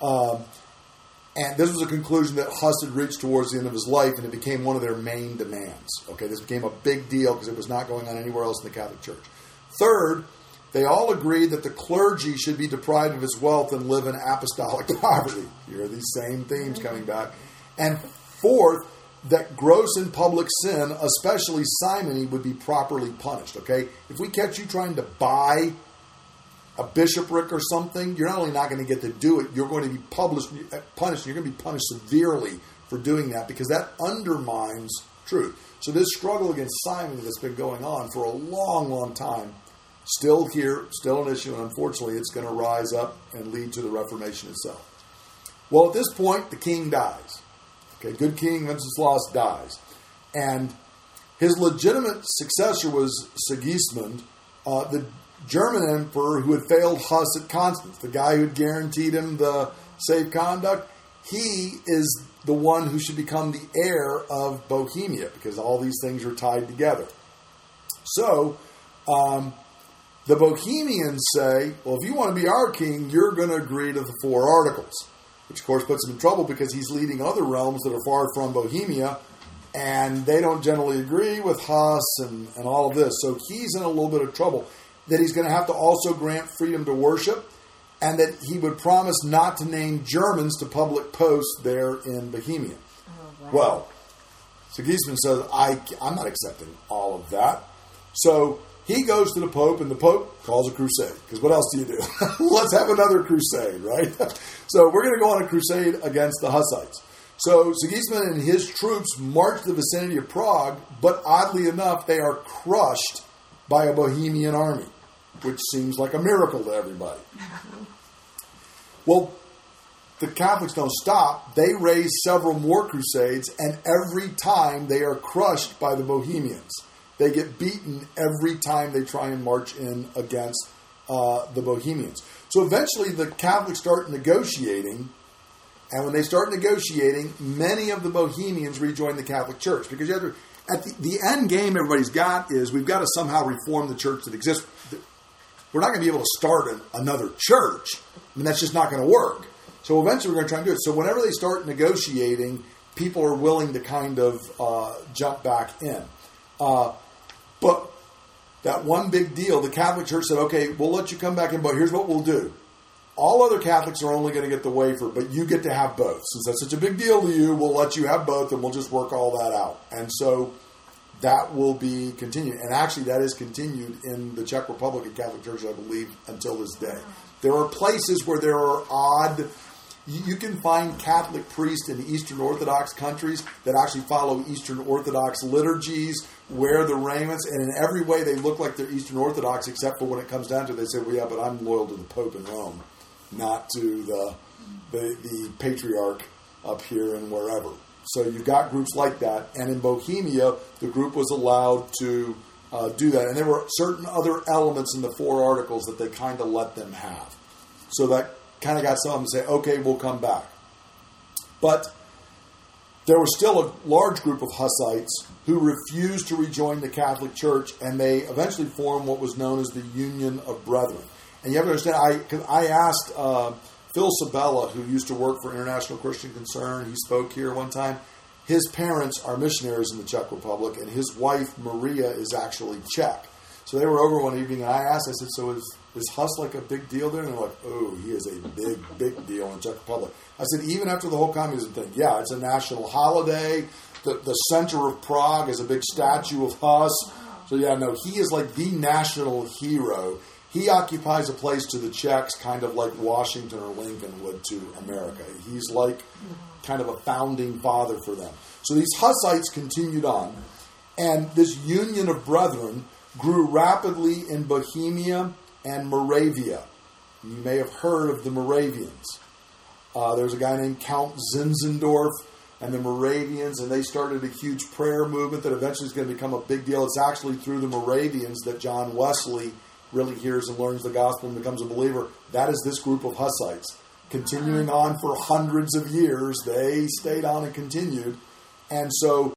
Speaker 1: And this was a conclusion that Huss had reached towards the end of his life, and it became one of their main demands. Okay, this became a big deal because it was not going on anywhere else in the Catholic Church. Third, they all agreed that the clergy should be deprived of its wealth and live in apostolic poverty. You hear these same themes coming back. And fourth, that gross and public sin, especially simony, would be properly punished. Okay, if we catch you trying to buy a bishopric or something, you're not only not going to get to do it, you're going to be punished, and you're going to be punished severely for doing that, because that undermines truth. So this struggle against simony that's been going on for a long, long time, still here, still an issue, and unfortunately it's going to rise up and lead to the Reformation itself. Well, at this point, the king dies. Okay, good King Wenceslaus dies. And his legitimate successor was Sigismund, the German emperor who had failed Huss at Constance, the guy who had guaranteed him the safe conduct. He is the one who should become the heir of Bohemia, because all these things are tied together. So, the Bohemians say, well, if you want to be our king, you're going to agree to the 4 Articles, which of course puts him in trouble because he's leading other realms that are far from Bohemia, and they don't generally agree with Huss and all of this. So he's in a little bit of trouble. That he's going to have to also grant freedom to worship, and that he would promise not to name Germans to public posts there in Bohemia. Oh, wow. Well, Sigismund says, I'm not accepting all of that. So he goes to the Pope, and the Pope calls a crusade. Because what else do you do? Let's have another crusade, right? So we're going to go on a crusade against the Hussites. So Sigismund and his troops march to the vicinity of Prague, but oddly enough, they are crushed by a Bohemian army, which seems like a miracle to everybody. Well, the Catholics don't stop. They raise several more crusades, and every time they are crushed by the Bohemians. They get beaten every time they try and march in against the Bohemians. So eventually the Catholics start negotiating, and when they start negotiating, many of the Bohemians rejoin the Catholic Church. Because you have to, at the end game everybody's got is we've got to somehow reform the church that exists. We're not going to be able to start another church. I mean, that's just not going to work. So eventually we're going to try and do it. So whenever they start negotiating, people are willing to kind of jump back in. But that one big deal, the Catholic Church said, okay, we'll let you come back in, but here's what we'll do. All other Catholics are only going to get the wafer, but you get to have both. Since that's such a big deal to you, we'll let you have both, and we'll just work all that out. And so that will be continued. And actually, that is continued in the Czech Republic and Catholic Church, I believe, until this day. There are places where there are odd... You can find Catholic priests in Eastern Orthodox countries that actually follow Eastern Orthodox liturgies, wear the raiments, and in every way they look like they're Eastern Orthodox, except for when it comes down to it, they say, well, yeah, but I'm loyal to the Pope in Rome, not to the Patriarch up here and wherever. So you've got groups like that, and in Bohemia, the group was allowed to do that. And there were certain other elements in the 4 articles that they kind of let them have. So that kind of got some of them to say, okay, we'll come back. But there was still a large group of Hussites who refused to rejoin the Catholic Church, and they eventually formed what was known as the Union of Brethren. And you have to understand, I asked Phil Sabella, who used to work for International Christian Concern, he spoke here one time. His parents are missionaries in the Czech Republic, and his wife, Maria, is actually Czech. So they were over one evening, and I asked, I said, so is Huss like a big deal there? And they're like, oh, he is a big, big deal in the Czech Republic. I said, even after the whole communism thing, yeah, it's a national holiday. The center of Prague is a big statue of Huss. So yeah, no, he is like the national hero. He occupies a place to the Czechs kind of like Washington or Lincoln would to America. He's like kind of a founding father for them. So these Hussites continued on. And this Union of Brethren grew rapidly in Bohemia and Moravia. You may have heard of the Moravians. There's a guy named Count Zinzendorf and the Moravians, and they started a huge prayer movement that eventually is going to become a big deal. It's actually through the Moravians that John Wesley really hears and learns the gospel and becomes a believer. That is this group of Hussites. Continuing on for hundreds of years, they stayed on and continued. And so